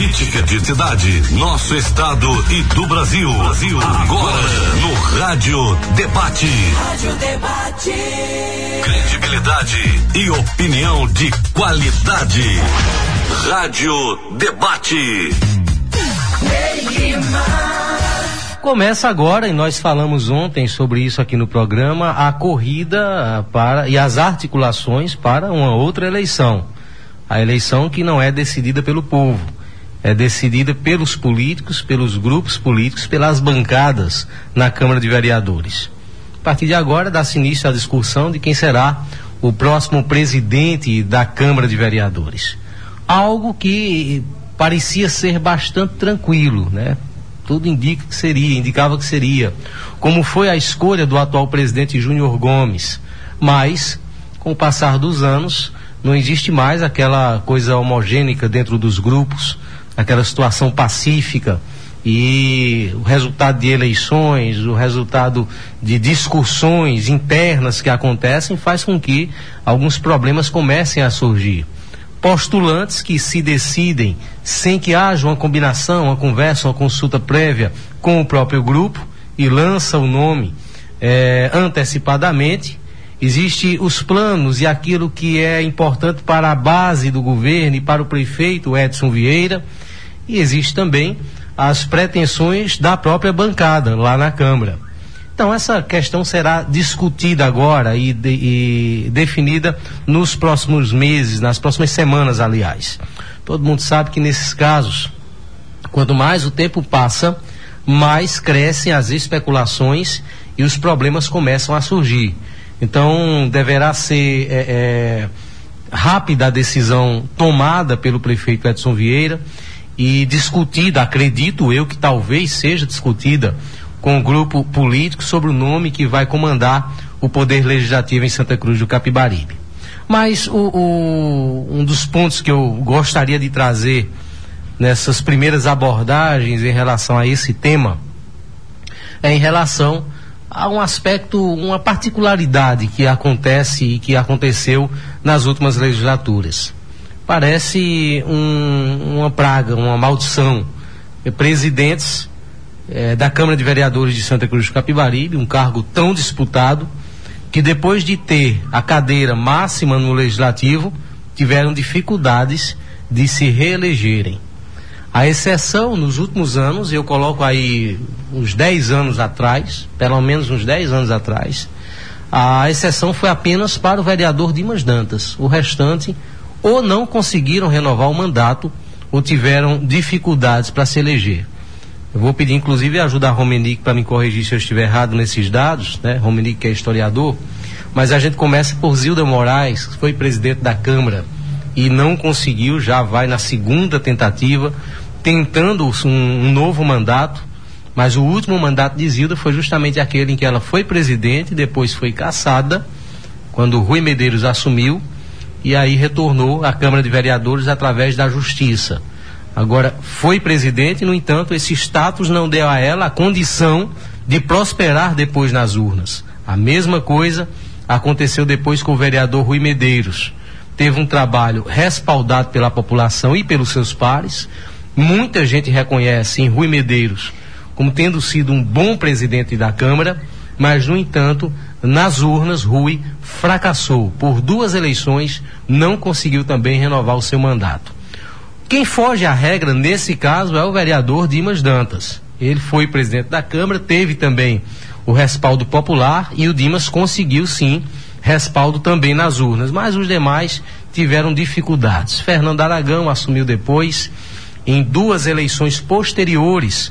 Política de cidade, nosso estado e do Brasil. Agora no Rádio Debate. Rádio Debate. Credibilidade e opinião de qualidade. Rádio Debate. Começa agora, e nós falamos ontem sobre isso aqui no programa, a corrida e as articulações para uma outra eleição. A eleição que não é decidida pelo povo, é decidida pelos políticos, pelos grupos políticos, pelas bancadas na Câmara de Vereadores. A partir de agora, dá-se início à discussão de quem será o próximo presidente da Câmara de Vereadores. Algo que parecia ser bastante tranquilo, né? Tudo indicava que seria, como foi a escolha do atual presidente Júnior Gomes. Mas, com o passar dos anos, não existe mais aquela coisa homogênea dentro dos grupos, aquela situação pacífica, e o resultado de eleições, o resultado de discussões internas que acontecem faz com que alguns problemas comecem a surgir. Postulantes que se decidem sem que haja uma combinação, uma conversa, uma consulta prévia com o próprio grupo e lança o nome antecipadamente. Existem os planos e aquilo que é importante para a base do governo e para o prefeito Edson Vieira, e existe também as pretensões da própria bancada lá na Câmara. Então essa questão será discutida agora e definida nos próximos meses, nas próximas semanas, aliás. Todo mundo sabe que nesses casos, quanto mais o tempo passa, mais crescem as especulações e os problemas começam a surgir. Então deverá ser rápida a decisão tomada pelo prefeito Edson Vieira e discutida, acredito eu que talvez seja discutida com o grupo político sobre o nome que vai comandar o Poder Legislativo em Santa Cruz do Capibaribe. Mas um dos pontos que eu gostaria de trazer nessas primeiras abordagens em relação a esse tema é em relação a um aspecto, uma particularidade que acontece e que aconteceu nas últimas legislaturas. Parece uma praga, uma maldição. Presidentes da Câmara de Vereadores de Santa Cruz do Capibaribe, um cargo tão disputado, que depois de ter a cadeira máxima no Legislativo, tiveram dificuldades de se reelegerem. A exceção nos últimos anos, eu coloco aí uns 10 anos atrás, pelo menos uns 10 anos atrás, a exceção foi apenas para o vereador Dimas Dantas. O restante ou não conseguiram renovar o mandato ou tiveram dificuldades para se eleger. Eu vou pedir inclusive a ajuda a Romenick para me corrigir se eu estiver errado nesses dados, né? Romenick que é historiador, mas a gente começa por Zilda Moraes, que foi presidente da Câmara e não conseguiu, já vai na segunda tentativa, tentando um novo mandato, mas o último mandato de Zilda foi justamente aquele em que ela foi presidente, depois foi cassada, quando Rui Medeiros assumiu, e aí retornou à Câmara de Vereadores através da Justiça. Agora, foi presidente, no entanto, esse status não deu a ela a condição de prosperar depois nas urnas. A mesma coisa aconteceu depois com o vereador Rui Medeiros. Teve um trabalho respaldado pela população e pelos seus pares. Muita gente reconhece em Rui Medeiros como tendo sido um bom presidente da Câmara, mas, no entanto, nas urnas, Rui fracassou. Por 2 eleições, não conseguiu também renovar o seu mandato. Quem foge à regra nesse caso é o vereador Dimas Dantas. Ele foi presidente da Câmara, teve também o respaldo popular e o Dimas conseguiu sim respaldo também nas urnas, mas os demais tiveram dificuldades. Fernando Aragão assumiu depois, em 2 eleições posteriores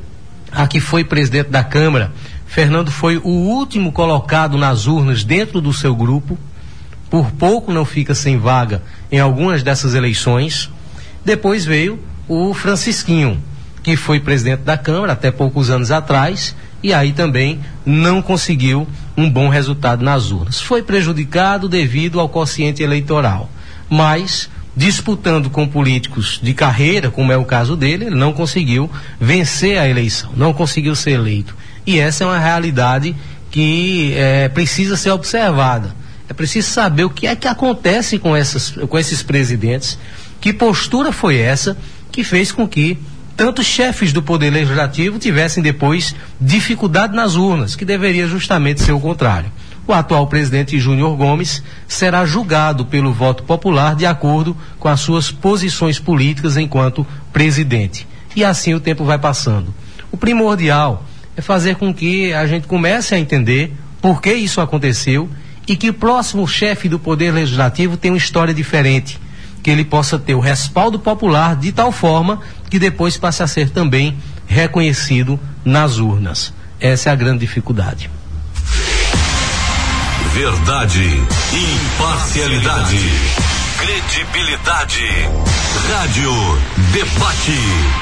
a que foi presidente da Câmara. Fernando foi o último colocado nas urnas dentro do seu grupo, por pouco não fica sem vaga em algumas dessas eleições. Depois veio o Francisquinho, que foi presidente da Câmara até poucos anos atrás, e aí também não conseguiu um bom resultado nas urnas. Foi prejudicado devido ao quociente eleitoral, mas disputando com políticos de carreira, como é o caso dele, ele não conseguiu vencer a eleição, não conseguiu ser eleito. E essa é uma realidade que precisa ser observada. É preciso saber o que é que acontece com esses presidentes, que postura foi essa que fez com que tantos chefes do Poder Legislativo tivessem depois dificuldade nas urnas, que deveria justamente ser o contrário. O atual presidente Júnior Gomes será julgado pelo voto popular de acordo com as suas posições políticas enquanto presidente. E assim o tempo vai passando. O primordial é fazer com que a gente comece a entender por que isso aconteceu e que o próximo chefe do Poder Legislativo tenha uma história diferente, que ele possa ter o respaldo popular de tal forma que depois passe a ser também reconhecido nas urnas. Essa é a grande dificuldade. Verdade, imparcialidade, credibilidade. Rádio Debate.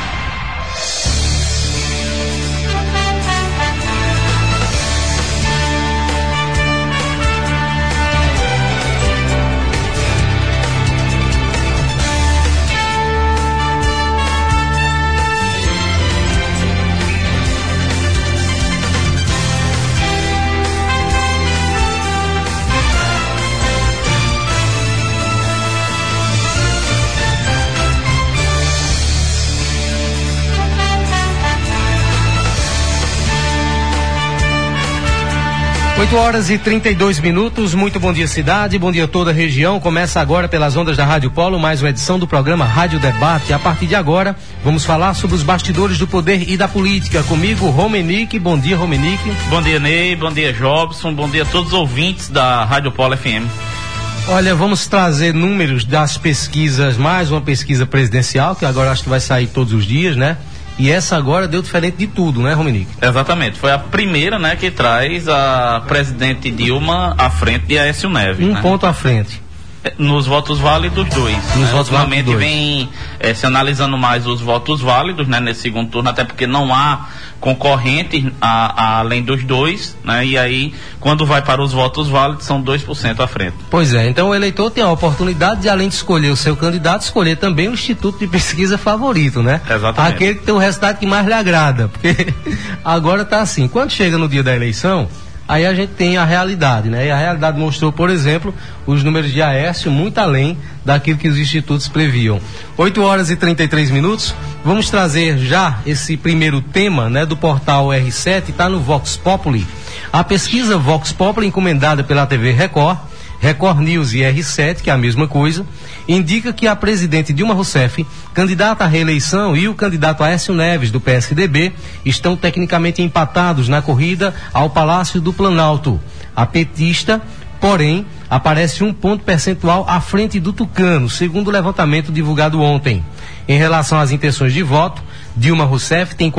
Oito horas e 32 minutos, muito bom dia cidade, bom dia toda a região. Começa agora pelas ondas da Rádio Polo, mais uma edição do programa Rádio Debate. A partir de agora, vamos falar sobre os bastidores do poder e da política. Comigo, Romenick. Bom dia, Romenick. Bom dia, Ney. Bom dia, Jobson. Bom dia a todos os ouvintes da Rádio Polo FM. Olha, vamos trazer números das pesquisas, mais uma pesquisa presidencial, que agora acho que vai sair todos os dias, né? E essa agora deu diferente de tudo, né, Romenick? Exatamente, foi a primeira, né, que traz a presidente Dilma à frente de Aécio Neves. Um ponto à frente. Nos votos válidos, dois. Nos votos válidos, dois. Vem se analisando mais os votos válidos, né, nesse segundo turno, até porque não há concorrente além dos dois, né, e aí quando vai para os votos válidos são 2% à frente. Pois é, então o eleitor tem a oportunidade de, além de escolher o seu candidato, escolher também o instituto de pesquisa favorito, né? Exatamente. Aquele que tem o resultado que mais lhe agrada, porque agora está assim, quando chega no dia da eleição, aí a gente tem a realidade, né? E a realidade mostrou, por exemplo, os números de Aécio muito além daquilo que os institutos previam. 8 horas e 33 minutos, vamos trazer já esse primeiro tema, né, do portal R7, está no Vox Populi. A pesquisa Vox Populi, encomendada pela TV Record News e R7, que é a mesma coisa, indica que a presidente Dilma Rousseff, candidata à reeleição, e o candidato Aécio Neves, do PSDB, estão tecnicamente empatados na corrida ao Palácio do Planalto. A petista, porém, aparece 1 ponto percentual à frente do tucano, segundo o levantamento divulgado ontem. Em relação às intenções de voto, Dilma Rousseff tem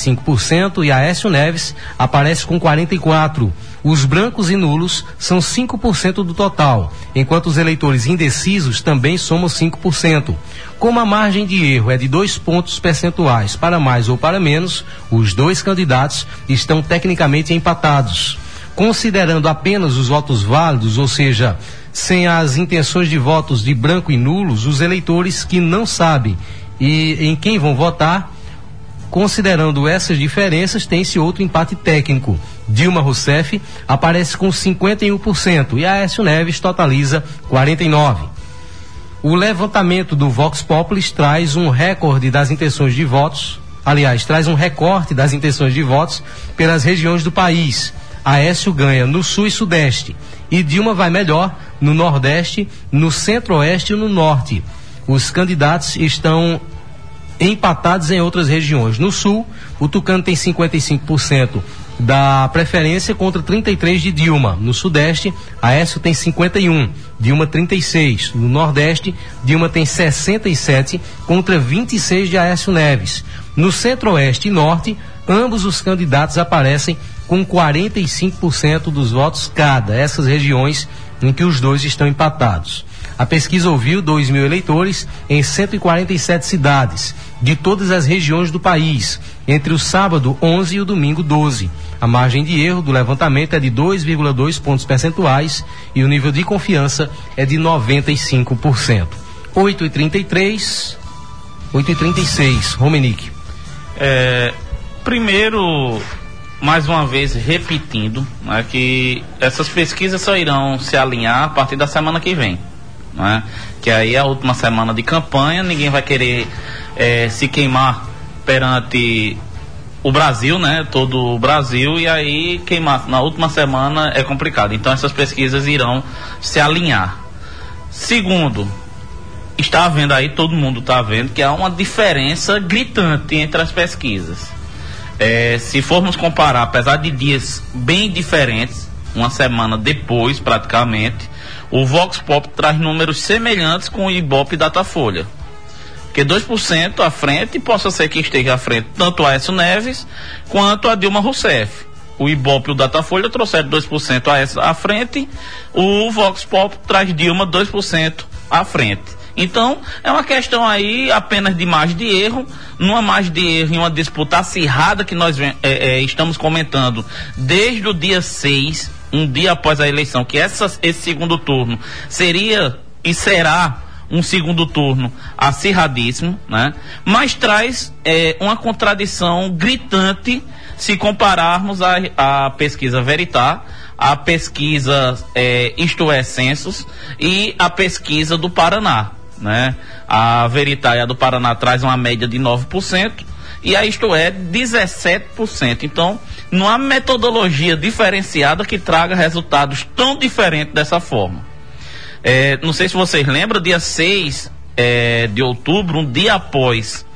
45% e Aécio Neves aparece com 44%. Os brancos e nulos são 5% do total, enquanto os eleitores indecisos também somam 5%. Como a margem de erro é de 2 pontos percentuais para mais ou para menos, os dois candidatos estão tecnicamente empatados. Considerando apenas os votos válidos, ou seja, sem as intenções de votos de branco e nulos, os eleitores que não sabem em quem vão votar, considerando essas diferenças, tem-se outro empate técnico. Dilma Rousseff aparece com 51% e Aécio Neves totaliza 49%. O levantamento do Vox Populi traz um recorde das intenções de votos, traz um recorte das intenções de votos pelas regiões do país. Aécio ganha no Sul e Sudeste e Dilma vai melhor no Nordeste, no Centro-Oeste e no Norte. Os candidatos estão empatados em outras regiões. No Sul, o tucano tem 55% da preferência contra 33% de Dilma. No Sudeste, Aécio tem 51%, Dilma 36%. No Nordeste, Dilma tem 67% contra 26% de Aécio Neves. No Centro-Oeste e Norte, ambos os candidatos aparecem com 45% dos votos cada, essas regiões em que os dois estão empatados. A pesquisa ouviu 2.000 eleitores em 147 cidades, de todas as regiões do país, entre o sábado 11 e o domingo 12. A margem de erro do levantamento é de 2,2 pontos percentuais e o nível de confiança é de 95%. 8h33, 8h36, Romenick. Primeiro, mais uma vez repetindo, né, que essas pesquisas só irão se alinhar a partir da semana que vem. né? Que aí é a última semana de campanha, ninguém vai querer se queimar perante o Brasil, né? Todo o Brasil, e aí queimar na última semana é complicado. Então essas pesquisas irão se alinhar. Segundo, está vendo aí, todo mundo está vendo que há uma diferença gritante entre as pesquisas. Se formos comparar, apesar de dias bem diferentes, uma semana depois praticamente, o Vox Pop traz números semelhantes com o Ibope e Datafolha. Porque 2% à frente, possa ser que esteja à frente tanto a Aécio Neves quanto a Dilma Rousseff. O Ibope e o Datafolha trouxeram 2% à frente, o Vox Pop traz Dilma 2% à frente. Então, é uma questão aí apenas de margem de erro, numa margem de erro em uma disputa acirrada que nós estamos comentando desde o dia 6, um dia após a eleição, que esse segundo turno seria e será um segundo turno acirradíssimo, né? Mas traz uma contradição gritante se compararmos a pesquisa Veritas, a pesquisa Isto é Census e a pesquisa do Paraná, né? A Veritas e a do Paraná traz uma média de 9% e a Isto é 17%. Então, não há metodologia diferenciada que traga resultados tão diferentes dessa forma. Não sei se vocês lembram, dia 6 de outubro, um dia após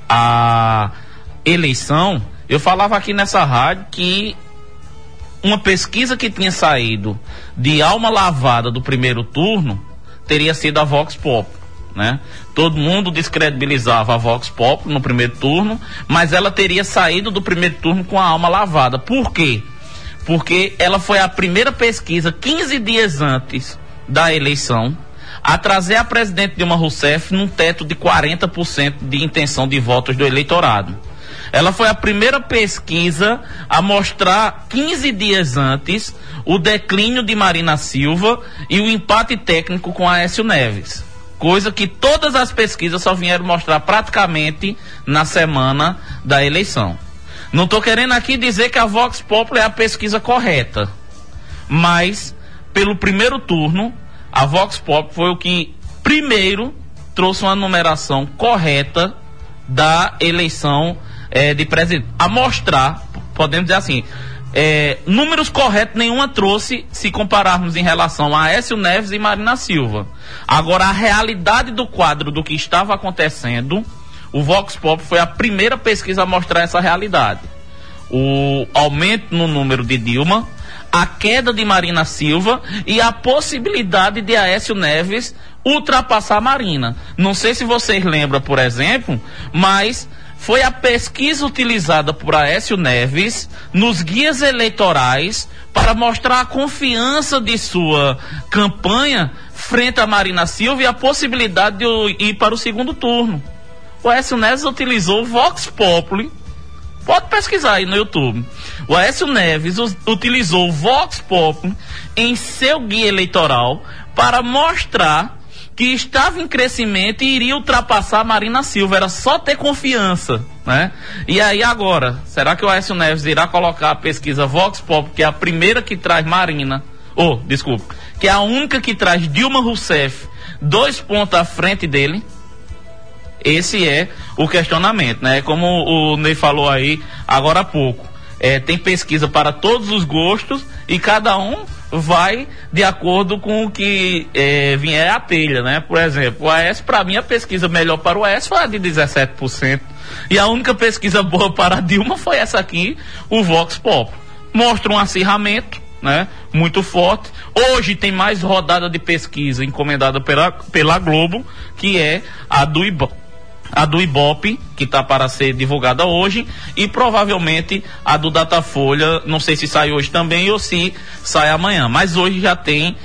a eleição, eu falava aqui nessa rádio que uma pesquisa que tinha saído de alma lavada do primeiro turno teria sido a Vox Pop, né? Todo mundo descredibilizava a Vox Pop no primeiro turno, mas ela teria saído do primeiro turno com a alma lavada. Por quê? Porque ela foi a primeira pesquisa 15 dias antes da eleição a trazer a presidente Dilma Rousseff num teto de 40% de intenção de votos do eleitorado. Ela foi a primeira pesquisa a mostrar 15 dias antes o declínio de Marina Silva e o empate técnico com Aécio Neves, coisa que todas as pesquisas só vieram mostrar praticamente na semana da eleição. Não estou querendo aqui dizer que a Vox Populi é a pesquisa correta, mas pelo primeiro turno, a Vox Pop foi o que primeiro trouxe uma numeração correta da eleição de presidente. A mostrar, podemos dizer assim, números corretos nenhuma trouxe se compararmos em relação a Aécio Neves e Marina Silva. Agora, a realidade do quadro do que estava acontecendo, o Vox Pop foi a primeira pesquisa a mostrar essa realidade. O aumento no número de Dilma, a queda de Marina Silva e a possibilidade de Aécio Neves ultrapassar Marina. Não sei se vocês lembram, por exemplo, mas foi a pesquisa utilizada por Aécio Neves nos guias eleitorais para mostrar a confiança de sua campanha frente a Marina Silva e a possibilidade de ir para o segundo turno. O Aécio Neves utilizou o Vox Populi. Pode pesquisar aí no YouTube. O Aécio Neves utilizou o Vox Populi em seu guia eleitoral para mostrar que estava em crescimento e iria ultrapassar a Marina Silva. Era só ter confiança, né? E aí agora, será que o Aécio Neves irá colocar a pesquisa Vox Populi, que é a primeira que traz que é a única que traz Dilma Rousseff 2 pontos à frente dele? Esse é o questionamento, né? Como o Ney falou aí agora há pouco, tem pesquisa para todos os gostos e cada um vai de acordo com o que vier à telha, né? Por exemplo, o Aécio, para mim, a pesquisa melhor para o Aécio foi a de 17%. E a única pesquisa boa para a Dilma foi essa aqui, o Vox Pop. Mostra um acirramento, né? Muito forte. Hoje tem mais rodada de pesquisa encomendada pela Globo, que é a do Ibope, que está para ser divulgada hoje, e provavelmente a do Datafolha, não sei se sai hoje também ou se sai amanhã, mas hoje já tem,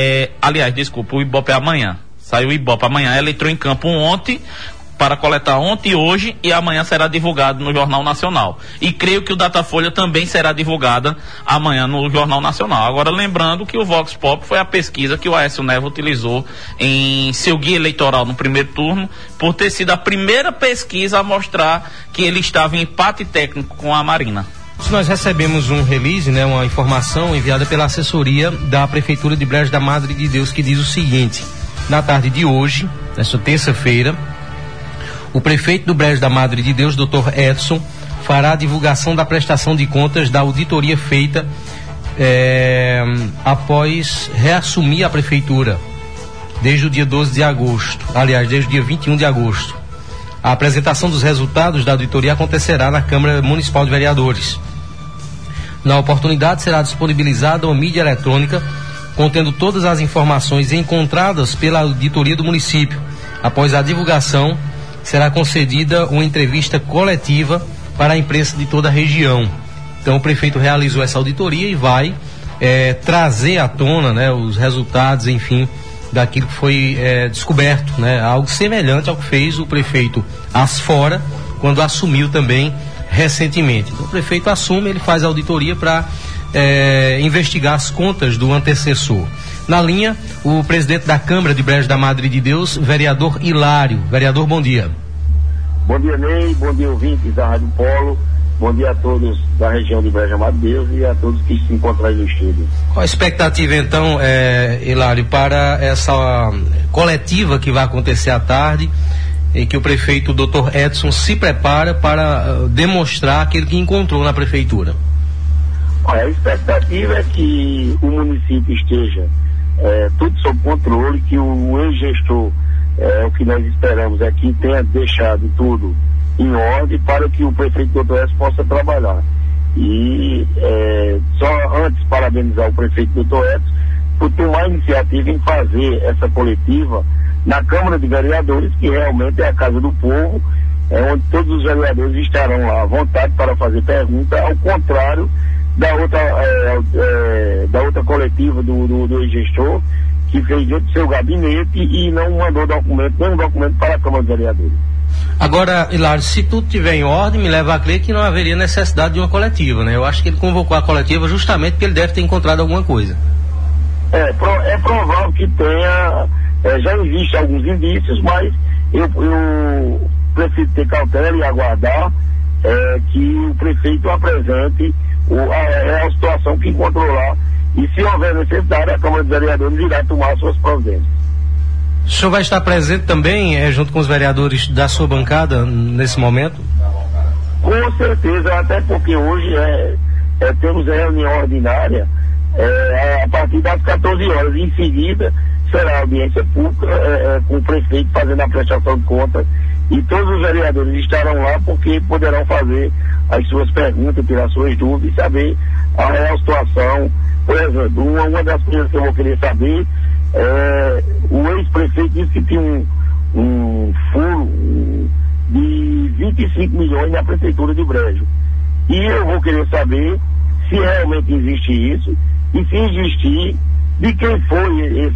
o Ibope é amanhã, saiu o Ibope amanhã, ela entrou em campo ontem, para coletar ontem e hoje, e amanhã será divulgado no Jornal Nacional. E creio que o Datafolha também será divulgada amanhã no Jornal Nacional. Agora, lembrando que o Vox Pop foi a pesquisa que o Aécio Neves utilizou em seu guia eleitoral no primeiro turno, por ter sido a primeira pesquisa a mostrar que ele estava em empate técnico com a Marina. Nós recebemos um release, né, uma informação enviada pela assessoria da Prefeitura de Brejo da Madre de Deus, que diz o seguinte: na tarde de hoje, nesta terça-feira, o prefeito do Brejo da Madre de Deus, Dr. Edson, fará a divulgação da prestação de contas da auditoria feita após reassumir a prefeitura, desde o dia 12 de agosto, aliás, desde o dia 21 de agosto. A apresentação dos resultados da auditoria acontecerá na Câmara Municipal de Vereadores. Na oportunidade, será disponibilizada uma mídia eletrônica contendo todas as informações encontradas pela auditoria do município. Após a divulgação, será concedida uma entrevista coletiva para a imprensa de toda a região. Então, o prefeito realizou essa auditoria e vai trazer à tona, né, os resultados, enfim, daquilo que foi descoberto, né, algo semelhante ao que fez o prefeito Asfora quando assumiu também recentemente. Então, o prefeito assume, ele faz a auditoria para investigar as contas do antecessor. Na linha, o presidente da Câmara de Brejo da Madre de Deus, vereador Hilário. Vereador, bom dia. Bom dia, Ney, bom dia, ouvintes da Rádio Polo, bom dia a todos da região de Brejo da Madre de Deus e a todos que se encontram aí no estúdio. Qual a expectativa, então, Hilário, para essa coletiva que vai acontecer à tarde, em que o prefeito Dr. Edson se prepara para demonstrar aquilo que encontrou na prefeitura? A expectativa é que o município esteja tudo sob controle, que o ex-gestor, o que nós esperamos é que tenha deixado tudo em ordem para que o prefeito Dr. Edson possa trabalhar. E só antes parabenizar o prefeito Dr. Edson por tomar a iniciativa em fazer essa coletiva na Câmara de Vereadores, que realmente é a casa do povo, onde todos os vereadores estarão lá à vontade para fazer pergunta, ao contrário da outra coletiva do ex-gestor, que fez dentro do seu gabinete e não mandou nenhum documento para a Câmara de Vereadores. Agora, Hilário, se tudo estiver em ordem, me leva a crer que não haveria necessidade de uma coletiva, né? Eu acho que ele convocou a coletiva justamente porque ele deve ter encontrado alguma coisa. É provável que tenha, já existem alguns indícios, mas eu preciso ter cautela e aguardar que o prefeito apresente a situação que encontrou lá, e se houver necessidade, a Câmara de Vereadores irá tomar suas providências. O senhor vai estar presente também, junto com os vereadores da sua bancada, nesse momento? Com certeza, até porque hoje temos a reunião ordinária a partir das 14 horas. Em seguida, será a audiência pública com o prefeito fazendo a prestação de contas, e todos os vereadores estarão lá porque poderão fazer as suas perguntas, tirar suas dúvidas e saber a real situação. Por exemplo, uma das coisas que eu vou querer saber o ex-prefeito disse que tinha um furo de 25 milhões na prefeitura de Brejo. E eu vou querer saber se realmente existe isso, e se existir, de quem foi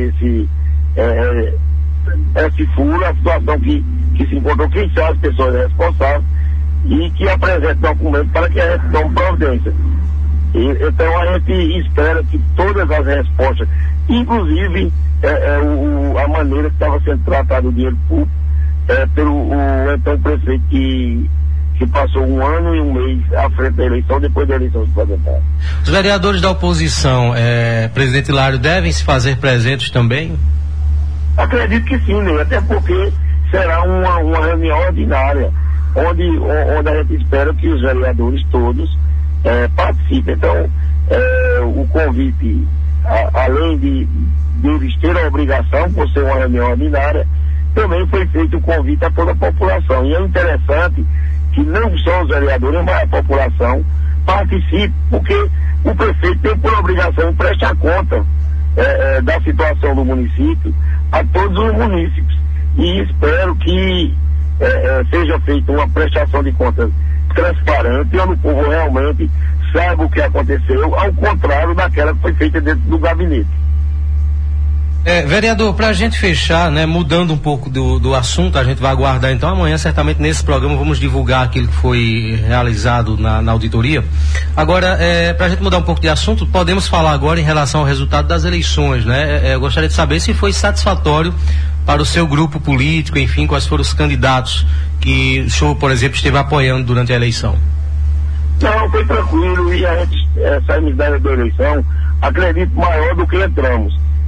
esse furo, a situação que se encontrou, quem são as pessoas responsáveis, e que apresente documento para que a gente tome providência. Então a gente espera que todas as respostas, inclusive a maneira que estava sendo tratado o dinheiro público pelo então prefeito que passou 1 ano e 1 mês à frente da eleição, depois da eleição se apresentar. Os vereadores da oposição, presidente Hilário, devem se fazer presentes também? Acredito que sim, né? Até porque será uma reunião ordinária, onde a gente espera que os vereadores todos participem. Então, o convite, além de eles terem a obrigação, por ser uma reunião ordinária, também foi feito o convite a toda a população. E é interessante que não só os vereadores, mas a população participe, porque o prefeito tem por obrigação de prestar conta da situação do município a todos os munícipes. E espero que seja feita uma prestação de contas transparente, onde o povo realmente saiba o que aconteceu, ao contrário daquela que foi feita dentro do gabinete. Vereador, para a gente fechar, né, mudando um pouco do assunto, a gente vai aguardar então amanhã, certamente nesse programa vamos divulgar aquilo que foi realizado na auditoria. Agora, para a gente mudar um pouco de assunto, podemos falar agora em relação ao resultado das eleições, né? Eu gostaria de saber se foi satisfatório para o seu grupo político, enfim, quais foram os candidatos que o senhor, por exemplo, esteve apoiando durante a eleição. Não, foi tranquilo, e a gente saímos da eleição, acredito, maior do que entramos.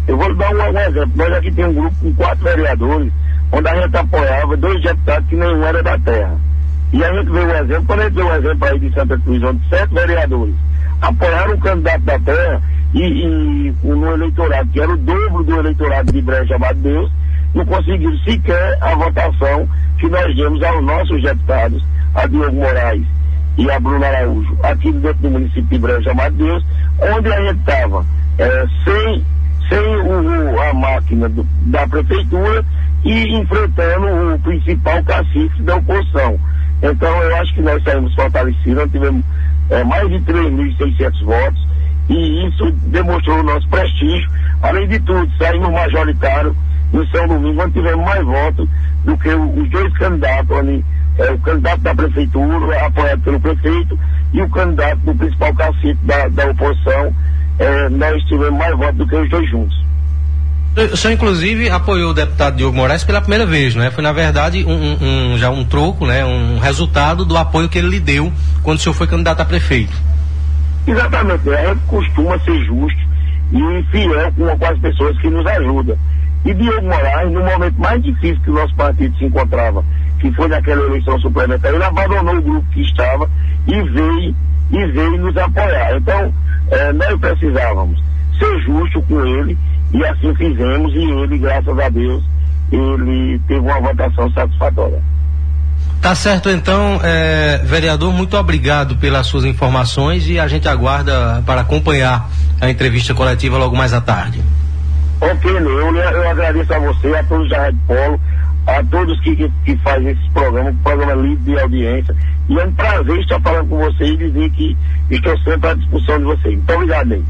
Eu vou dar um exemplo. Nós aqui temos um grupo com 4 vereadores, onde a gente apoiava 2 deputados que nenhum era da terra. E a gente vê o exemplo, quando a gente vê o exemplo aí de Santa Cruz, onde 7 vereadores apoiaram um candidato da terra e no eleitorado, que era o dobro do eleitorado de Brejo Amado Deus, não conseguiram sequer a votação que nós demos aos nossos deputados, a Diogo Moraes e a Bruna Araújo, aqui dentro do município de Brejo Amado Deus, onde a gente estava sem a máquina da prefeitura e enfrentando o principal cacife da oposição. Então eu acho que nós saímos fortalecidos, nós tivemos mais de 3.600 votos e isso demonstrou o nosso prestígio. Além de tudo, saímos majoritário em São Domingos, onde tivemos mais votos do que os 2 candidatos ali, o candidato da prefeitura, apoiado pelo prefeito, e o candidato do principal cacife da oposição. Nós tivemos mais votos do que os 2 juntos. O senhor, inclusive, apoiou o deputado Diogo Moraes pela primeira vez, né? Foi, na verdade, já um troco, né? Um resultado do apoio que ele lhe deu quando o senhor foi candidato a prefeito. Exatamente. A gente costuma ser justo e fiel com as pessoas que nos ajudam. E Diogo Moraes, no momento mais difícil que o nosso partido se encontrava, que foi naquela eleição suplementar, ele abandonou o grupo que estava e veio nos apoiar. Então, nós precisávamos ser justos com ele, e assim fizemos, e ele, graças a Deus, ele teve uma votação satisfatória. Tá certo, então, vereador, muito obrigado pelas suas informações e a gente aguarda para acompanhar a entrevista coletiva logo mais à tarde. Ok, eu agradeço a você, a todos da Rádio Polo, a todos que fazem esse programa livre de audiência, e é um prazer estar falando com você e dizer que estou sempre à disposição de vocês. Muito obrigado, Ney.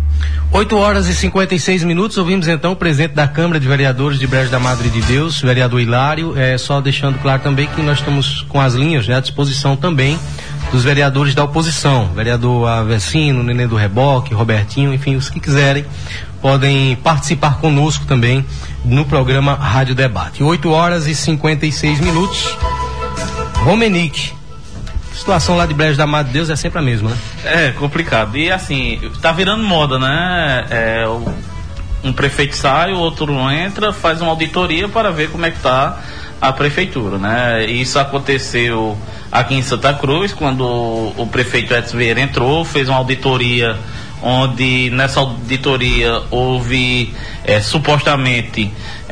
8h56, ouvimos então o presidente da Câmara de Vereadores de Brejo da Madre de Deus, vereador Hilário, só deixando claro também que nós estamos com as linhas, né, à disposição também dos vereadores da oposição, vereador Avecino, Nenê do Reboque, Robertinho, enfim, os que quiserem podem participar conosco também no programa Rádio Debate. 8h56. Romenique, situação lá de Brejo da Madre de Deus é sempre a mesma, né? É complicado. E assim, tá virando moda, né? Um prefeito sai, o outro entra, faz uma auditoria para ver como é que tá a prefeitura, né? Isso aconteceu aqui em Santa Cruz, quando o prefeito Edson Vieira entrou, fez uma auditoria, onde nessa auditoria houve supostamente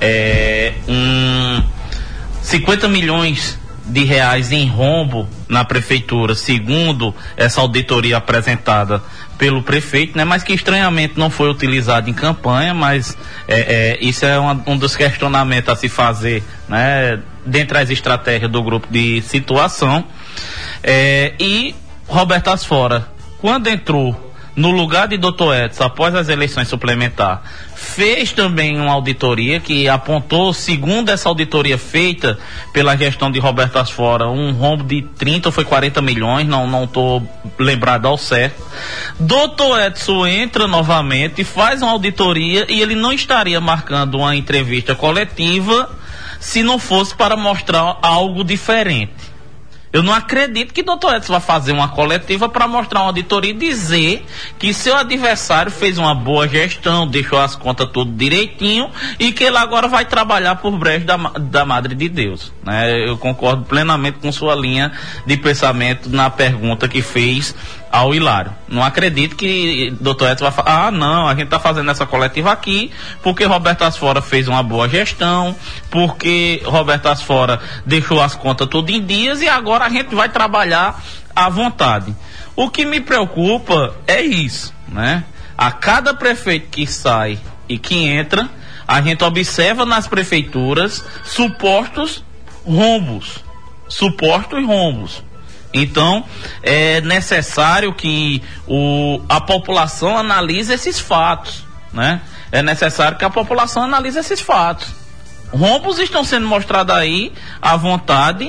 50 milhões de reais em rombo na prefeitura, segundo essa auditoria apresentada pelo prefeito, né? Mas que estranhamente não foi utilizado em campanha, mas isso é um dos questionamentos a se fazer, né? Dentre as estratégias do grupo de situação. E Roberto Asfora, quando entrou no lugar de Dr. Edson, após as eleições suplementares, fez também uma auditoria que apontou, segundo essa auditoria feita pela gestão de Roberto Asfora, um rombo de 30 ou foi 40 milhões, não estou lembrado ao certo. Dr. Edson entra novamente, faz uma auditoria e ele não estaria marcando uma entrevista coletiva se não fosse para mostrar algo diferente. Eu não acredito que o Dr. Edson vai fazer uma coletiva para mostrar uma auditoria e dizer que seu adversário fez uma boa gestão, deixou as contas tudo direitinho e que ele agora vai trabalhar por Brejo da Madre de Deus, né? Eu concordo plenamente com sua linha de pensamento na pergunta que fez ao Hilário. Não acredito que Dr. Edson vai falar, não, a gente está fazendo essa coletiva aqui porque Roberto Asfora fez uma boa gestão, porque Roberto Asfora deixou as contas tudo em dias e agora a gente vai trabalhar à vontade. O que me preocupa é isso, né? A cada prefeito que sai e que entra, a gente observa nas prefeituras supostos rombos. Então, é necessário que a população analise esses fatos, né? É necessário que a população analise esses fatos. Rombos estão sendo mostrados aí à vontade.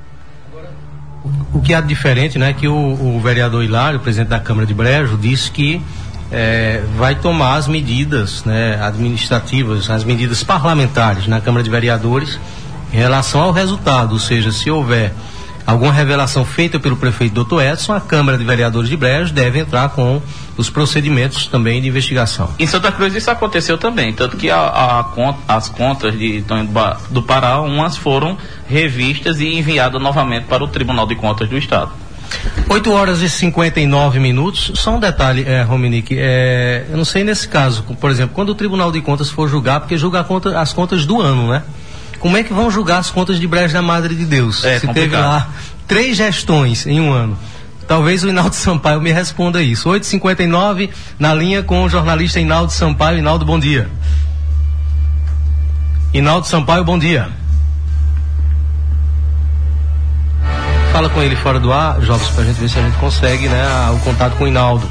O que há de diferente, né, que o vereador Hilário, presidente da Câmara de Brejo, disse que vai tomar as medidas, né, administrativas, as medidas parlamentares na Câmara de Vereadores em relação ao resultado, ou seja, se houver alguma revelação feita pelo prefeito Dr. Edson, a Câmara de Vereadores de Brejo deve entrar com os procedimentos também de investigação. Em Santa Cruz isso aconteceu também, tanto que as contas de Tonho do Pará, umas foram revistas e enviadas novamente para o Tribunal de Contas do Estado. 8h59. Só um detalhe, Rominique, eu não sei nesse caso, por exemplo, quando o Tribunal de Contas for julgar, porque julga as contas do ano, né? Como é que vão julgar as contas de Brejo da Madre de Deus? Se complicado. Teve lá 3 gestões em um ano. Talvez o Inaldo Sampaio me responda isso. 8h59, na linha com o jornalista Inaldo Sampaio. Inaldo, bom dia. Inaldo Sampaio, bom dia. Fala com ele fora do ar, Jobs, pra gente ver se a gente consegue, né, o contato com o Inaldo.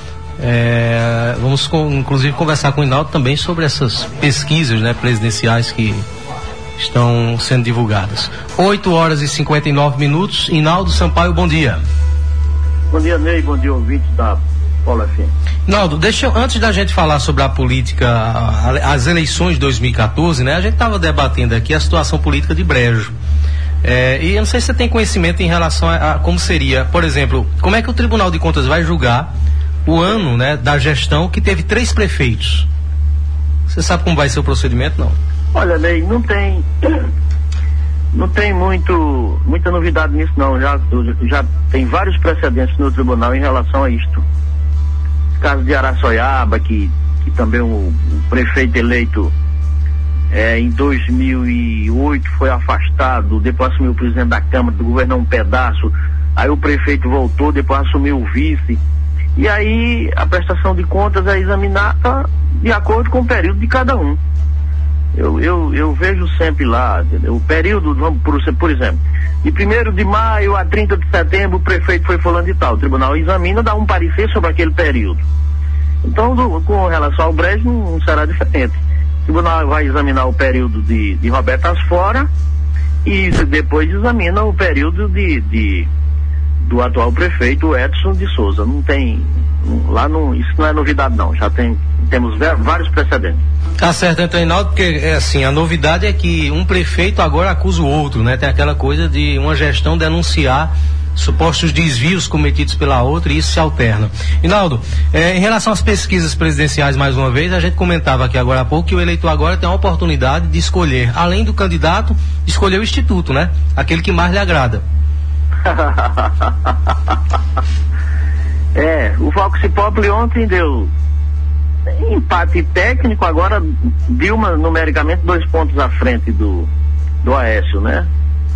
Vamos inclusive conversar com o Inaldo também sobre essas pesquisas, né, presidenciais que estão sendo divulgadas. 8h59. Inaldo Sampaio, bom dia. Bom dia, Ney, bom dia, ouvintes da Polo FM. Inaldo, antes da gente falar sobre a política, as eleições de 2014, né, a gente estava debatendo aqui a situação política de Brejo. E eu não sei se você tem conhecimento em relação a como seria, por exemplo, como é que o Tribunal de Contas vai julgar o ano, né, da gestão que teve 3 prefeitos? Você sabe como vai ser o procedimento, não? Olha, Ney, não tem muita novidade nisso, não. Já tem vários precedentes no tribunal em relação a isto. O caso de Araçoiaba, que também o prefeito eleito em 2008 foi afastado, depois assumiu o presidente da Câmara, do governo um pedaço, aí o prefeito voltou, depois assumiu o vice, e aí a prestação de contas é examinada de acordo com o período de cada um. Eu vejo sempre lá, o período, vamos por exemplo, de 1º de maio a 30 de setembro o prefeito foi fulano de tal, o tribunal examina, dá um parecer sobre aquele período. Então, com relação ao Brejo, não será diferente. O tribunal vai examinar o período de Roberto Asfora e depois examina o período do atual prefeito Edson de Souza. Não tem, isso não é novidade não, temos vários precedentes. Tá certo, então, Inaldo, porque assim, a novidade é que um prefeito agora acusa o outro, né? Tem aquela coisa de uma gestão denunciar supostos desvios cometidos pela outra, e isso se alterna. Inaldo, em relação às pesquisas presidenciais, mais uma vez, a gente comentava aqui agora há pouco que o eleitor agora tem a oportunidade de escolher, além do candidato, escolher o instituto, né? Aquele que mais lhe agrada. O Vox Populi ontem deu empate técnico, agora Dilma numericamente 2 pontos à frente do Aécio, né?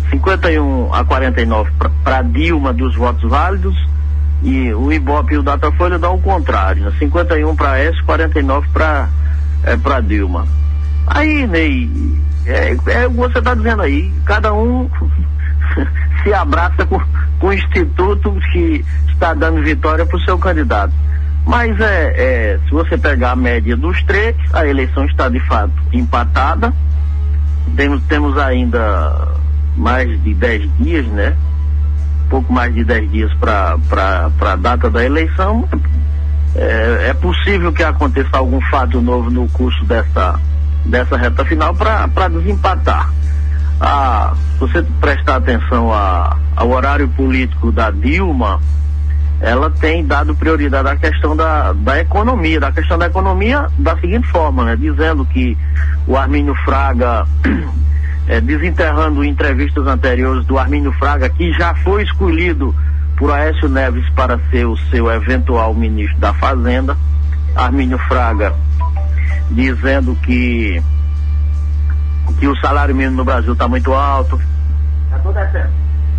51-49 para Dilma dos votos válidos, e o Ibope e o Datafolha dão o contrário, né? 51 para Aécio, 49 para Dilma. Aí, Ney, você está dizendo aí, cada um se abraça com o instituto que está dando vitória para o seu candidato. Mas se você pegar a média dos 3, a eleição está de fato empatada. Temos ainda mais de 10 dias, né? Pouco mais de 10 dias para a data da eleição. É possível que aconteça algum fato novo no curso dessa reta final para desempatar. Se você prestar atenção ao horário político da Dilma, ela tem dado prioridade à questão da economia, da seguinte forma, né? Dizendo que o Armínio Fraga, desenterrando entrevistas anteriores do Armínio Fraga, que já foi escolhido por Aécio Neves para ser o seu eventual ministro da Fazenda. Armínio Fraga dizendo que o salário mínimo no Brasil está muito alto. Está tudo certo.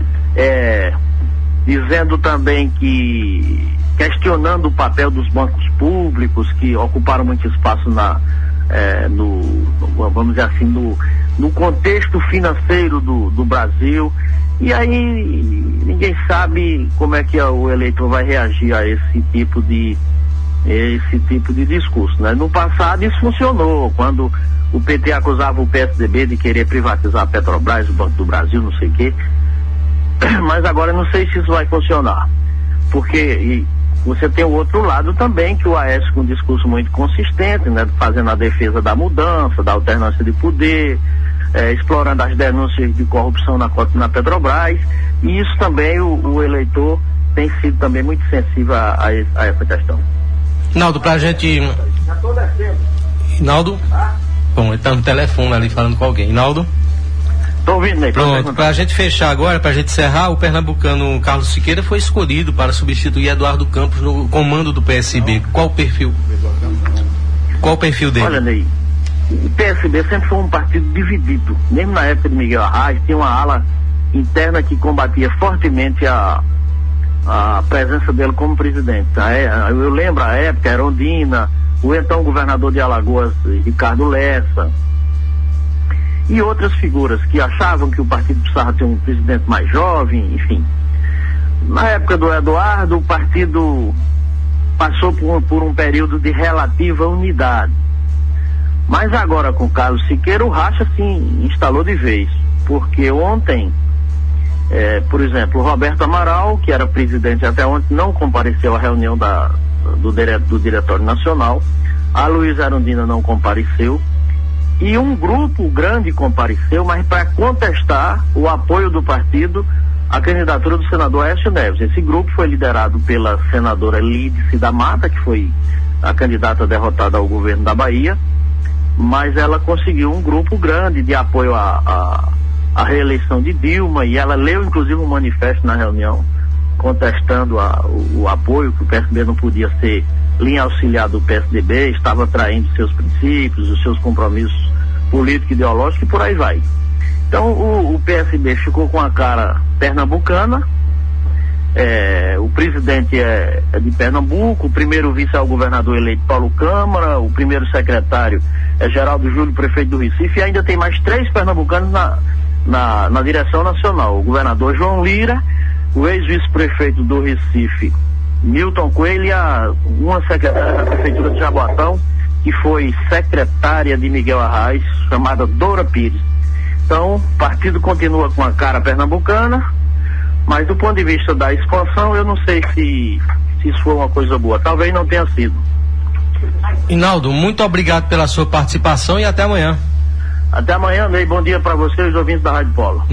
Dizendo também questionando o papel dos bancos públicos, que ocuparam muito espaço vamos dizer assim, no contexto financeiro do Brasil. E aí ninguém sabe como é que o eleitor vai reagir a esse tipo de discurso, né? No passado isso funcionou, quando o PT acusava o PSDB de querer privatizar a Petrobras, o Banco do Brasil, não sei o quê. Mas agora não sei se isso vai funcionar, porque você tem o outro lado também, que o Aécio com um discurso muito consistente, né, fazendo a defesa da mudança, da alternância de poder, explorando as denúncias de corrupção na Petrobras, e isso também o eleitor tem sido também muito sensível a essa questão. Naldo, pra gente... Já estou descendo. Naldo? Bom, ele tá no telefone ali falando com alguém. Naldo? Estou ouvindo, Ney. Pronto, para a gente fechar agora, para a gente encerrar, o pernambucano Carlos Siqueira foi escolhido para substituir Eduardo Campos no comando do PSB. Qual o perfil? Qual o perfil dele? Olha, Ney, o PSB sempre foi um partido dividido. Mesmo na época de Miguel Arraes, tinha uma ala interna que combatia fortemente a presença dele como presidente. Eu lembro a época, Erondina, o então governador de Alagoas, Ricardo Lessa, e outras figuras que achavam que o partido precisava ter um presidente mais jovem, enfim. Na época do Eduardo, o partido passou por um período de relativa unidade. Mas agora com o Carlos Siqueira, o racha se instalou de vez, porque ontem, por exemplo, o Roberto Amaral, que era presidente até ontem, não compareceu à reunião do Diretório Nacional, a Luísa Erundina não compareceu, e um grupo grande compareceu, mas para contestar o apoio do partido à candidatura do senador Aécio Neves. Esse grupo foi liderado pela senadora Lídice da Mata, que foi a candidata derrotada ao governo da Bahia, mas ela conseguiu um grupo grande de apoio à reeleição de Dilma, e ela leu inclusive um manifesto na reunião contestando o apoio, que o PSB não podia ser linha auxiliar do PSDB, estava traindo seus princípios, os seus compromissos políticos e ideológicos, e por aí vai. Então o PSB ficou com a cara pernambucana, o presidente é de Pernambuco, o primeiro vice é o governador eleito Paulo Câmara, o primeiro secretário é Geraldo Júlio, prefeito do Recife, e ainda tem mais 3 pernambucanos na direção nacional: o governador João Lira, o ex-vice-prefeito do Recife Milton Coelho, e uma secretária da prefeitura de Jaboatão, que foi secretária de Miguel Arraes, chamada Dora Pires. Então, o partido continua com a cara pernambucana, mas do ponto de vista da expansão, eu não sei se isso foi uma coisa boa. Talvez não tenha sido. Inaldo, muito obrigado pela sua participação e até amanhã. Até amanhã, Ney. Bom dia para vocês, os ouvintes da Rádio Polo.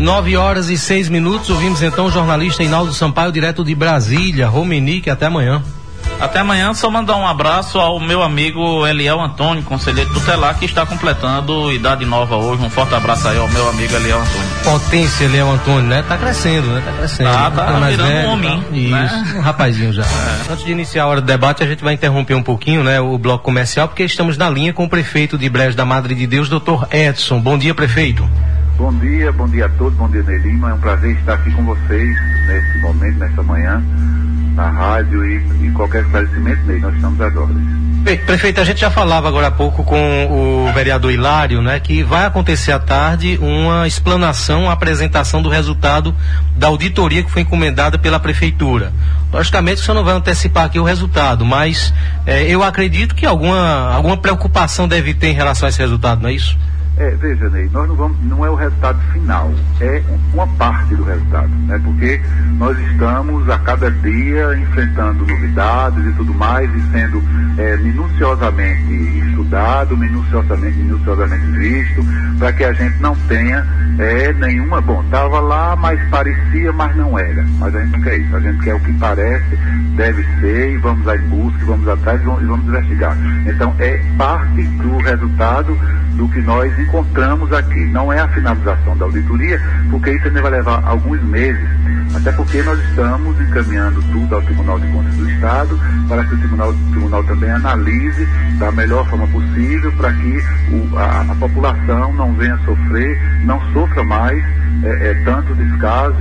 9h06. Ouvimos então o jornalista Inaldo Sampaio, direto de Brasília. Romenique, até amanhã. Até amanhã, só mandar um abraço ao meu amigo Eliel Antônio, conselheiro tutelar, que está completando idade nova hoje. Um forte abraço aí ao meu amigo Eliel Antônio. Potência, Eliel Antônio, né? Tá crescendo, né? Tá crescendo. Tá mais virando velho, um homem. Tá... Isso, né? Um rapazinho já. Antes de iniciar a hora do debate, a gente vai interromper um pouquinho, né? O bloco comercial, porque estamos na linha com o prefeito de Brejo da Madre de Deus, Dr. Edson. Bom dia, prefeito. Bom dia a todos, bom dia, Ney Lima. É um prazer estar aqui com vocês nesse momento, nessa manhã, na rádio, e qualquer esclarecimento, Ney, nós estamos às ordens. Prefeito, a gente já falava agora há pouco com o vereador Hilário, né, que vai acontecer à tarde uma explanação, uma apresentação do resultado da auditoria que foi encomendada pela prefeitura. Logicamente, o senhor não vai antecipar aqui o resultado, mas eu acredito que alguma preocupação deve ter em relação a esse resultado, não é isso? Veja, Ney, nós não é o resultado final, é uma parte do resultado, né? Porque nós estamos a cada dia enfrentando novidades e tudo mais, e sendo minuciosamente estudado, minuciosamente visto, para que a gente não tenha nenhuma, estava lá, mas parecia, mas não era. Mas a gente não quer isso, a gente quer o que parece, deve ser, e vamos lá em busca, vamos atrás e vamos investigar. Então é parte do resultado do que nós encontramos aqui. Não é a finalização da auditoria, porque isso ainda vai levar alguns meses, até porque nós estamos encaminhando tudo ao Tribunal de Contas do Estado, para que o Tribunal também analise da melhor forma possível, para que a população não venha sofrer, não sofra mais tanto descaso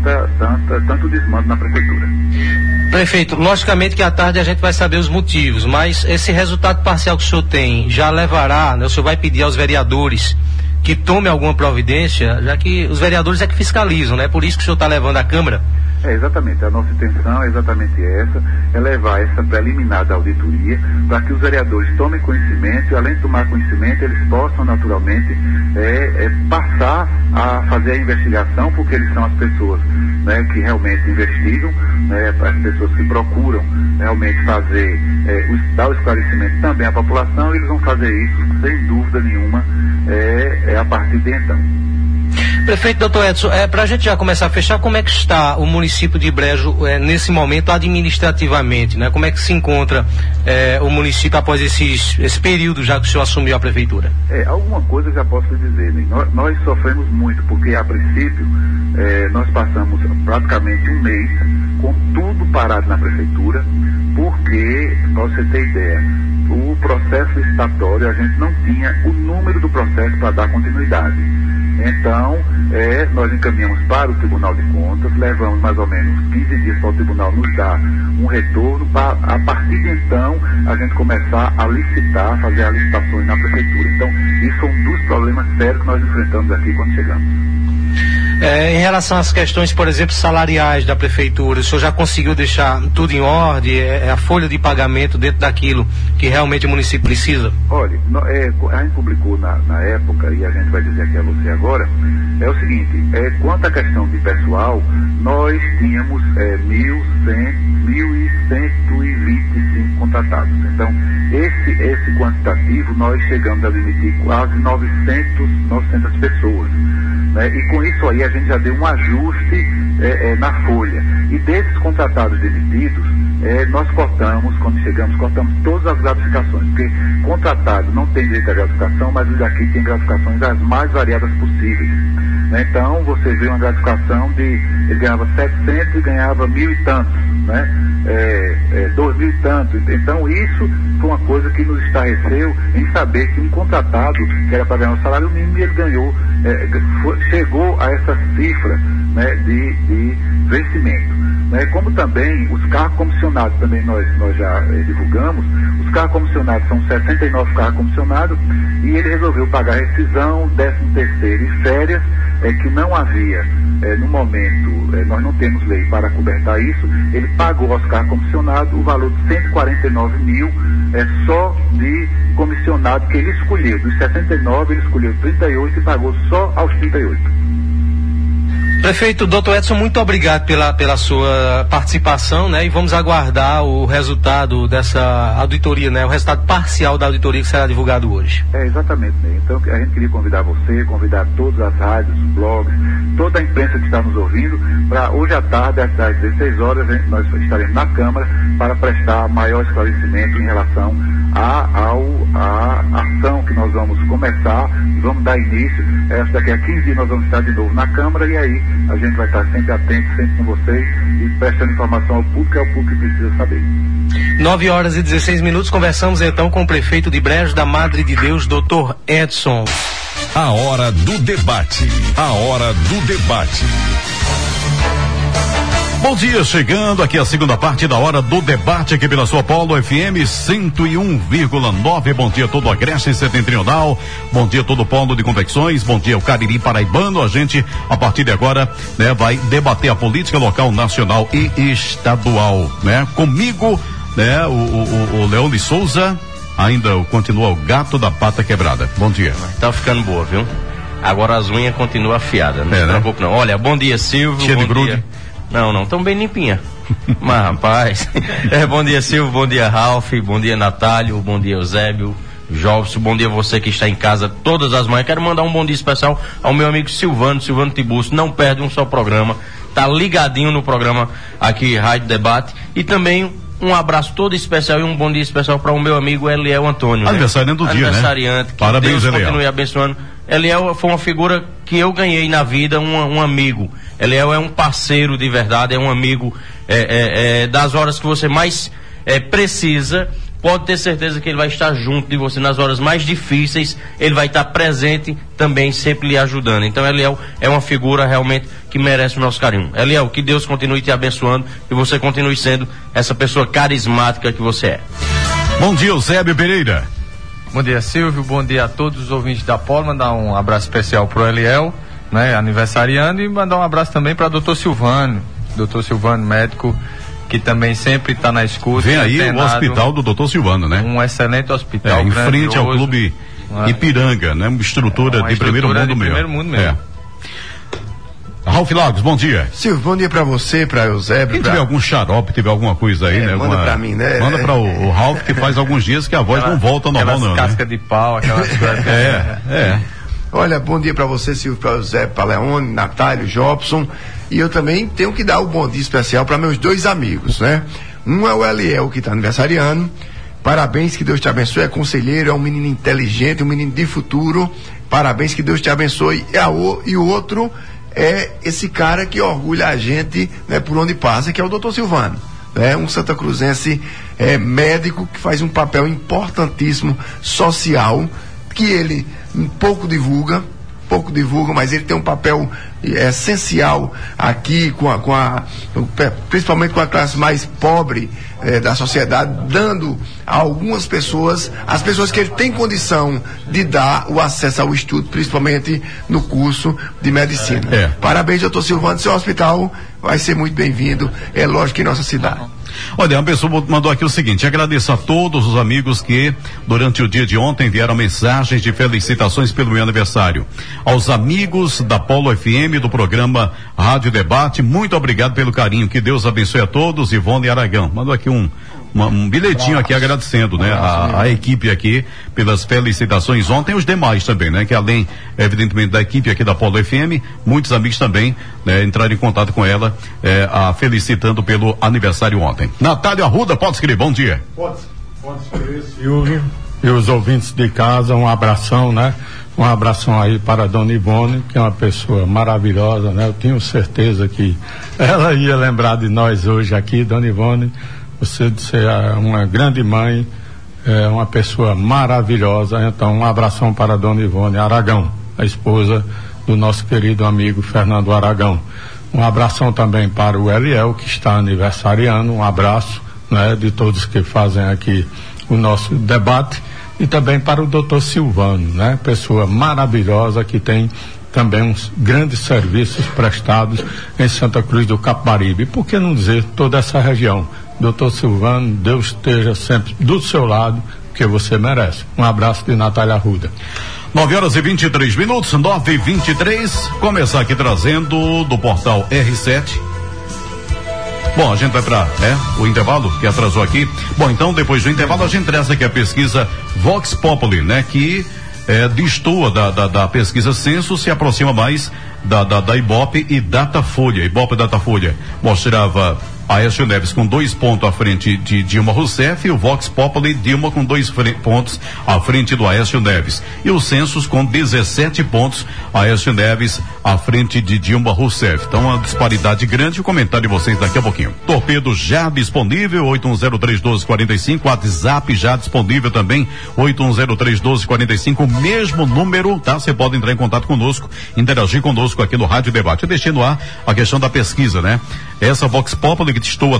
e tanto desmando na prefeitura. Prefeito, logicamente que à tarde a gente vai saber os motivos, mas esse resultado parcial que o senhor tem já levará, né, o senhor vai pedir aos vereadores que tome alguma providência, já que os vereadores é que fiscalizam, né? Por isso que o senhor está levando à Câmara. Exatamente, a nossa intenção é exatamente essa, é levar essa preliminar da auditoria para que os vereadores tomem conhecimento, e além de tomar conhecimento, eles possam naturalmente passar a fazer a investigação, porque eles são as pessoas, né, que realmente investigam, né, as pessoas que procuram realmente fazer, dar o esclarecimento também à população, e eles vão fazer isso sem dúvida nenhuma é a partir de então. Prefeito, doutor Edson, para a gente já começar a fechar, como é que está o município de Brejo nesse momento administrativamente, né? Como é que se encontra o município após esse período já que o senhor assumiu a prefeitura? Alguma coisa eu já posso lhe dizer, né? Nós sofremos muito, porque a princípio nós passamos praticamente um mês com tudo parado na prefeitura, porque, para você ter ideia, o processo licitatório, a gente não tinha o número do processo para dar continuidade. Então, nós encaminhamos para o Tribunal de Contas, levamos mais ou menos 15 dias para o Tribunal nos dar um retorno, para a partir de então a gente começar a licitar, fazer as licitações na prefeitura. Então, isso é um dos problemas sérios que nós enfrentamos aqui quando chegamos. Em relação às questões, por exemplo, salariais da prefeitura, o senhor já conseguiu deixar tudo em ordem? A folha de pagamento dentro daquilo que realmente o município precisa? Olha, a gente publicou na época, e a gente vai dizer aqui a você agora, é o seguinte, quanto à questão de pessoal, nós tínhamos 1.125 contratados. Então, esse quantitativo, nós chegamos a demitir quase 900 pessoas. Né? E com isso aí a gente já deu um ajuste na folha. E desses contratados demitidos, nós cortamos todas as gratificações, porque contratado não tem direito à gratificação, mas os daqui tem gratificações as mais variadas possíveis. Né? Então você vê uma gratificação ele ganhava 700 e ganhava 1.000 e tantos, né? 2.000 e tantos. Então isso foi uma coisa que nos estarreceu em saber que um contratado que era para ganhar um salário mínimo, ele ganhou, chegou a essa cifra, né, de vencimento. Né? Como também os carros comissionados, também nós já divulgamos, os carros comissionados são 69 carros comissionados, e ele resolveu pagar rescisão, 13º e férias, que não havia, no momento, nós não temos lei para cobertar isso. Ele pagou aos carros comissionados o valor de 149 mil, só de comissionado que ele escolheu. Dos 69, ele escolheu 38 e pagou só aos 38. Prefeito, doutor Edson, muito obrigado pela sua participação, né? E vamos aguardar o resultado dessa auditoria, né? O resultado parcial da auditoria que será divulgado hoje. Exatamente, né? Então a gente queria convidar você, convidar todas as rádios, os blogs, toda a imprensa que está nos ouvindo, para hoje à tarde, às 16 horas, nós estaremos na Câmara para prestar maior esclarecimento em relação à ação que nós vamos começar, vamos dar início. Daqui a 15 dias nós vamos estar de novo na Câmara, e aí a gente vai estar sempre atento, sempre com vocês e prestando informação ao público, que é o público que precisa saber. 9h16, conversamos então com o prefeito de Brejo da Madre de Deus, doutor Edson. A hora do debate. A hora do debate. Bom dia, chegando aqui a segunda parte da hora do debate aqui pela sua Polo FM 101,9. Bom dia todo o Agreste Setentrional, bom dia todo o Polo de Confecções, bom dia o Cariri Paraibano. A gente, a partir de agora, né, vai debater a política local, nacional e estadual, né? Comigo, né, o Leão de Souza, ainda continua o gato da pata quebrada. Bom dia. Tá ficando boa, viu? Agora as unhas continuam afiadas, não se preocupe não. Olha, bom dia Silvio, cheio bom de grude. Dia. Não, tão bem limpinha. Mas, rapaz, bom dia Silvio, bom dia Ralf, bom dia Natálio, bom dia Eusébio, Jobson, bom dia você que está em casa todas as manhãs. Quero mandar um bom dia especial ao meu amigo Silvano Tiburcio, não perde um só programa, tá ligadinho no programa aqui, Rádio Debate, e também um abraço todo especial e um bom dia especial para o meu amigo Eliel Antônio. Aniversariante do dia, aniversariante, né? Que Parabéns, Deus Eliel. Continue abençoando. Eliel foi uma figura que eu ganhei na vida, um amigo. Eliel é um parceiro de verdade, é um amigo das horas que você mais precisa. Pode ter certeza que ele vai estar junto de você nas horas mais difíceis, ele vai estar presente também, sempre lhe ajudando. Então Eliel é uma figura realmente que merece o nosso carinho. Eliel, que Deus continue te abençoando e você continue sendo essa pessoa carismática que você é. Bom dia, Eusébio Pereira. Bom dia Silvio, bom dia a todos os ouvintes da Polo, mandar um abraço especial pro Eliel, né, aniversariando, e mandar um abraço também para doutor Silvano, médico, que também sempre está na escuta. Vem aí o hospital do doutor Silvano, né? Um excelente hospital, em frente ao Clube Ipiranga, né? Uma estrutura de primeiro mundo mesmo. Primeiro mundo mesmo. Ralf Lagos, bom dia. Silvio, bom dia pra você, pra Eusébio. Quem tiver algum xarope, tiver alguma coisa aí, né? Manda pra mim, né? Manda pra o Ralf, que faz alguns dias que a voz não volta normal, não. Casca né? de pau, aquelas coisas. Olha, bom dia pra você, Silvio, pra Eusébio, pra Leone, Natália, Jobson. E eu também tenho que dar o bom dia especial para meus dois amigos, né? Um é o Eliel, que está aniversariando. Parabéns, que Deus te abençoe. É conselheiro, é um menino inteligente, um menino de futuro. Parabéns, que Deus te abençoe. E o outro é esse cara que orgulha a gente, né, por onde passa, que é o Dr. Silvano. É um santacruzense médico que faz um papel importantíssimo social, que ele pouco divulga, mas ele tem um papel essencial aqui principalmente com a classe mais pobre da sociedade, dando a algumas pessoas, as pessoas que ele tem condição de dar o acesso ao estudo, principalmente no curso de medicina. Parabéns, doutor Silvano, seu hospital vai ser muito bem-vindo, é lógico, em nossa cidade. Olha, uma pessoa mandou aqui o seguinte: agradeço a todos os amigos que durante o dia de ontem enviaram mensagens de felicitações pelo meu aniversário. Aos amigos da Polo FM, do programa Rádio Debate, muito obrigado pelo carinho, que Deus abençoe a todos. Ivone Aragão mandou aqui um bilhetinho aqui agradecendo, né, a equipe aqui pelas felicitações ontem, os demais também, né, que além evidentemente da equipe aqui da Polo FM, muitos amigos também, né, entraram em contato com ela, a felicitando pelo aniversário ontem. Natália Arruda, pode escrever, bom dia. Pode escrever, Silvio, e os ouvintes de casa, um abração, né? Um abração aí para a dona Ivone, que é uma pessoa maravilhosa, né? Eu tenho certeza que ela ia lembrar de nós hoje aqui, dona Ivone. Você é uma grande mãe, é uma pessoa maravilhosa. Então, um abração para a dona Ivone Aragão, a esposa do nosso querido amigo Fernando Aragão. Um abração também para o Eliel, que está aniversariando. Um abraço, né, de todos que fazem aqui o nosso debate. E também para o doutor Silvano, né? Pessoa maravilhosa que tem também uns grandes serviços prestados em Santa Cruz do Capibaribe. Por que não dizer toda essa região? Doutor Silvano, Deus esteja sempre do seu lado, que você merece. Um abraço de Natália Arruda. 9h23, 9h23, começar aqui trazendo do portal R7. Bom, a gente vai para o intervalo que atrasou aqui. Bom, então depois do intervalo a gente traz aqui a pesquisa Vox Populi, né? Que destoa da pesquisa Censo, se aproxima mais da Ibope e Datafolha. Ibope e Datafolha mostrava Aécio Neves com 2 pontos à frente de Dilma Rousseff, e o Vox Populi, Dilma com 2 pontos à frente do Aécio Neves. E o Census com 17 pontos, Aécio Neves à frente de Dilma Rousseff. Então, uma disparidade grande. O comentário de vocês daqui a pouquinho. Torpedo já disponível, 81031245, WhatsApp já disponível também, 81031245, o mesmo número, tá? Você pode entrar em contato conosco, interagir conosco aqui no Rádio Debate. Eu deixei no ar a questão da pesquisa, né? Essa Vox Populi que destoa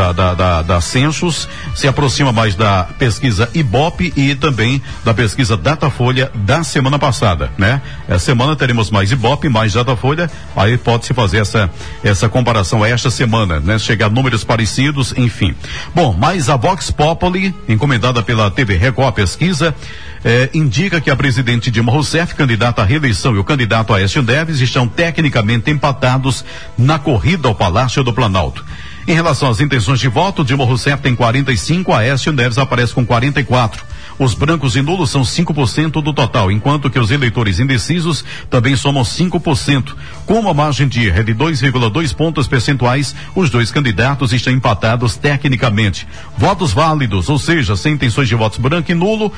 da Census, se aproxima mais da pesquisa Ibope e também da pesquisa Datafolha da semana passada, né? Essa semana teremos mais Ibope, mais Datafolha, aí pode-se fazer essa comparação esta semana, né? Chegar a números parecidos, enfim. Bom, mas a Vox Populi, encomendada pela TV Record, a pesquisa, indica que a presidente Dilma Rousseff, candidata à reeleição, e o candidato Aécio Neves estão tecnicamente empatados na corrida ao Palácio do Planalto. Em relação às intenções de voto, Dilma Rousseff tem 45, Aécio Neves aparece com 44. Os brancos e nulos são 5% do total, enquanto que os eleitores indecisos também somam 5%. Com uma margem de erro de 2,2 pontos percentuais, os dois candidatos estão empatados tecnicamente. Votos válidos, ou seja, sem intenções de votos branco e nulo,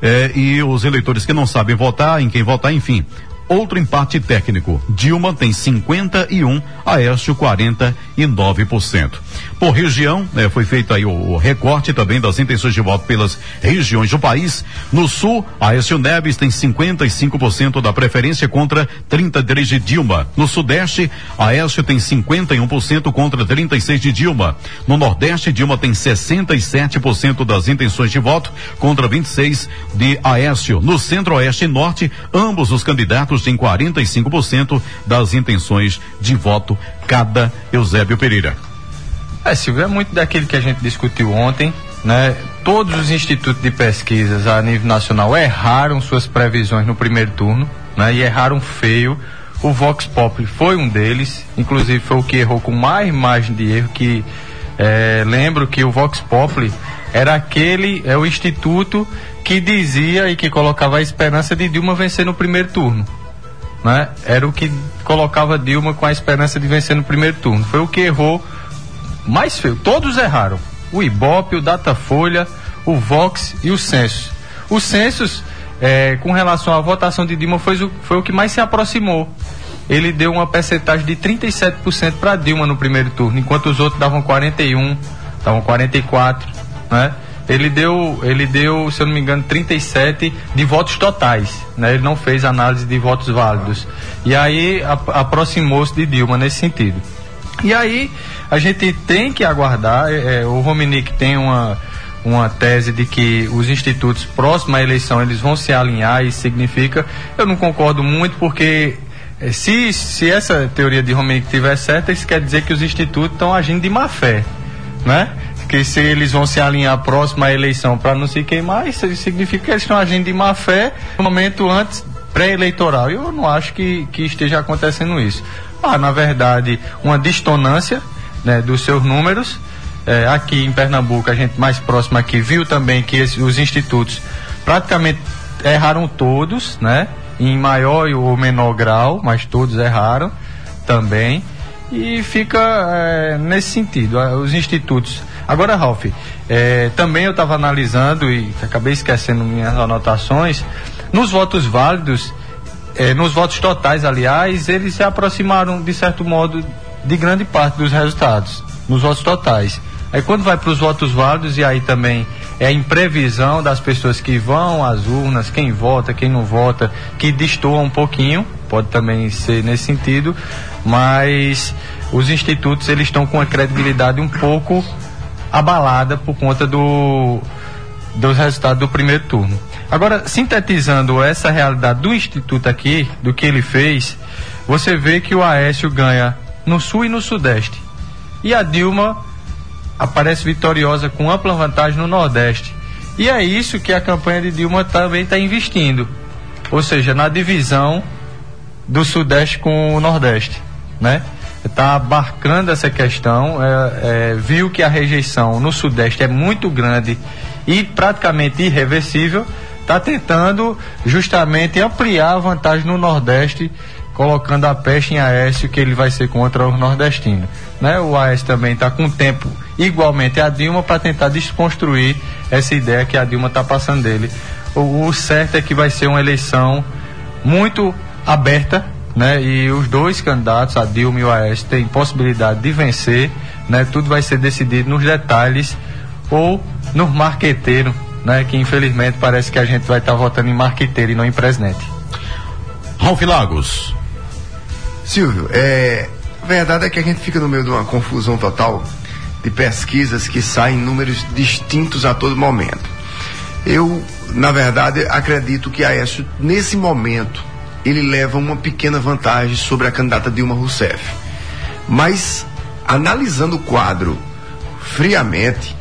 e os eleitores que não sabem votar, em quem votar, enfim. Outro empate técnico. Dilma tem 51, Aécio 49%. Por região, foi feito aí o recorte também das intenções de voto pelas regiões do país. No sul, Aécio Neves tem 55% da preferência contra 33% de Dilma. No sudeste, Aécio tem 51% contra 36% de Dilma. No nordeste, Dilma tem 67% das intenções de voto contra 26% de Aécio. No centro-oeste e norte, ambos os candidatos têm 45% das intenções de voto cada. Eusébio Pereira. Silvio, é muito daquilo que a gente discutiu ontem, né? Todos os institutos de pesquisas a nível nacional erraram suas previsões no primeiro turno, né? E erraram feio, O Vox Populi foi um deles, inclusive foi o que errou com mais margem de erro, que lembro que o Vox Populi era o instituto que dizia e que colocava a esperança de Dilma vencer no primeiro turno, né? Era o que colocava Dilma com a esperança de vencer no primeiro turno. Foi o que errou mais feio. Todos erraram. O Ibope, o Datafolha, o Vox e o Census. O Census, com relação à votação de Dilma, foi o que mais se aproximou. Ele deu uma percentagem de 37% para Dilma no primeiro turno, enquanto os outros davam 41%, davam 44%, né? Ele deu, se eu não me engano, 37% de votos totais, né? Ele não fez análise de votos válidos. E aí aproximou-se de Dilma nesse sentido. E aí a gente tem que aguardar, o Rominick tem uma tese de que os institutos próximos à eleição eles vão se alinhar, e significa, eu não concordo muito, porque se essa teoria de Rominick estiver certa, isso quer dizer que os institutos estão agindo de má fé, né? Que se eles vão se alinhar próximo à eleição para não se queimar, isso significa que eles estão agindo de má fé no momento antes pré-eleitoral. Eu não acho que esteja acontecendo isso. Na verdade, uma distonância, né, dos seus números. Aqui em Pernambuco, a gente mais próximo aqui viu também que os institutos praticamente erraram todos, né? Em maior ou menor grau, mas todos erraram também. E fica nesse sentido, os institutos. Agora, Ralf, também eu estava analisando e acabei esquecendo minhas anotações. Nos votos válidos, nos votos totais, aliás, eles se aproximaram, de certo modo, de grande parte dos resultados, nos votos totais. Aí quando vai para os votos válidos, e aí também é a imprevisão das pessoas que vão às urnas, quem vota, quem não vota, que destoa um pouquinho, pode também ser nesse sentido, mas os institutos eles estão com a credibilidade um pouco abalada por conta dos resultados do primeiro turno. Agora, sintetizando essa realidade do instituto aqui, do que ele fez, você vê que o Aécio ganha no Sul e no Sudeste, e a Dilma aparece vitoriosa com ampla vantagem no Nordeste. E é isso que a campanha de Dilma também está investindo, ou seja, na divisão do Sudeste com o Nordeste, né? Está abarcando essa questão, viu que a rejeição no Sudeste é muito grande e praticamente irreversível, está tentando justamente ampliar a vantagem no Nordeste, colocando a peste em Aécio, que ele vai ser contra os nordestinos, né? O Aécio também está com tempo igualmente a Dilma para tentar desconstruir essa ideia que a Dilma está passando dele. O certo é que vai ser uma eleição muito aberta, né? E os dois candidatos, a Dilma e o Aécio, têm possibilidade de vencer, né? Tudo vai ser decidido nos detalhes ou no marqueteiro, né? Que infelizmente parece que a gente vai estar votando em marqueteiro e não em presidente. Ralf Lagos. Silvio, a verdade é que a gente fica no meio de uma confusão total de pesquisas que saem em números distintos a todo momento. Eu, na verdade, acredito que Aécio, nesse momento, ele leva uma pequena vantagem sobre a candidata Dilma Rousseff. Mas, analisando o quadro friamente,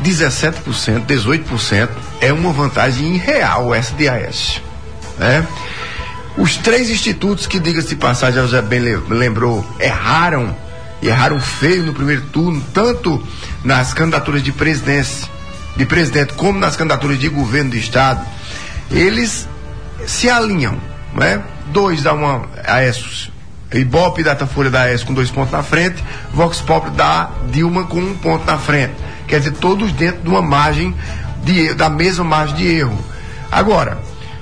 17%, 18% é uma vantagem irreal essa de Aécio, né? Os três institutos que, diga-se de passagem, já bem lembrou, erraram feio no primeiro turno, tanto nas candidaturas de presidente como nas candidaturas de governo do estado. Eles se alinham, né? Dois dá uma Aécio, Ibope e Datafolha da Aécio com 2 pontos na frente, Vox Populi da Dilma com 1 ponto na frente. Quer dizer, todos dentro de uma margem da mesma margem de erro. Agora,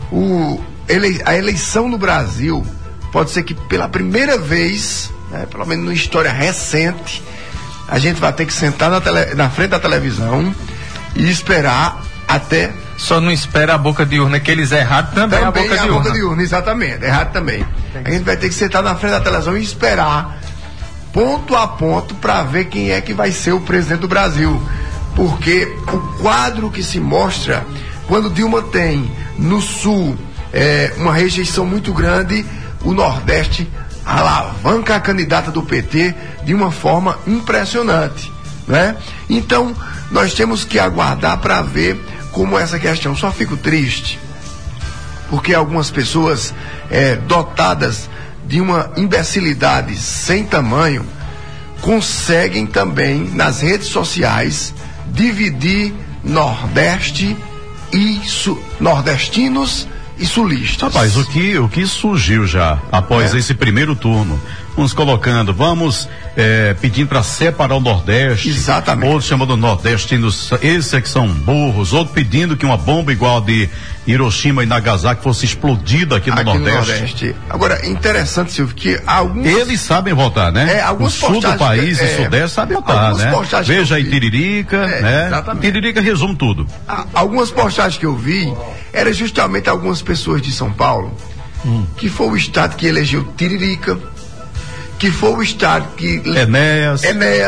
a eleição no Brasil pode ser que pela primeira vez, né, pelo menos na história recente, a gente vai ter que sentar na frente da televisão e esperar até... Só não espera a boca de urna, que eles erraram também a boca de urna. Boca de urna, exatamente, errado também. A gente vai ter que sentar na frente da televisão e esperar ponto a ponto para ver quem é que vai ser o presidente do Brasil. Porque o quadro que se mostra, quando Dilma tem no Sul uma rejeição muito grande, o Nordeste alavanca a candidata do PT de uma forma impressionante, né? Então, nós temos que aguardar para ver como essa questão. Só fico triste porque algumas pessoas dotadas de uma imbecilidade sem tamanho, conseguem também nas redes sociais dividir Nordeste e nordestinos e sulistas. Rapaz, o que surgiu já após esse primeiro turno? Uns colocando, pedindo para separar o Nordeste. Exatamente. Outros chamando nordestinos, esses é que são burros. Outros pedindo que uma bomba igual a de Hiroshima e Nagasaki fosse explodida aqui no Nordeste. Agora, interessante, Silvio, que alguns... Eles sabem votar, né? Alguns o sul do país e o Sudeste sabem votar, né? Veja aí Tiririca, né? Exatamente. Tiririca resume tudo. Algumas postagens que eu vi, eram justamente algumas pessoas de São Paulo, que foi o estado que elegeu Tiririca, que foi o estado que... Enéas.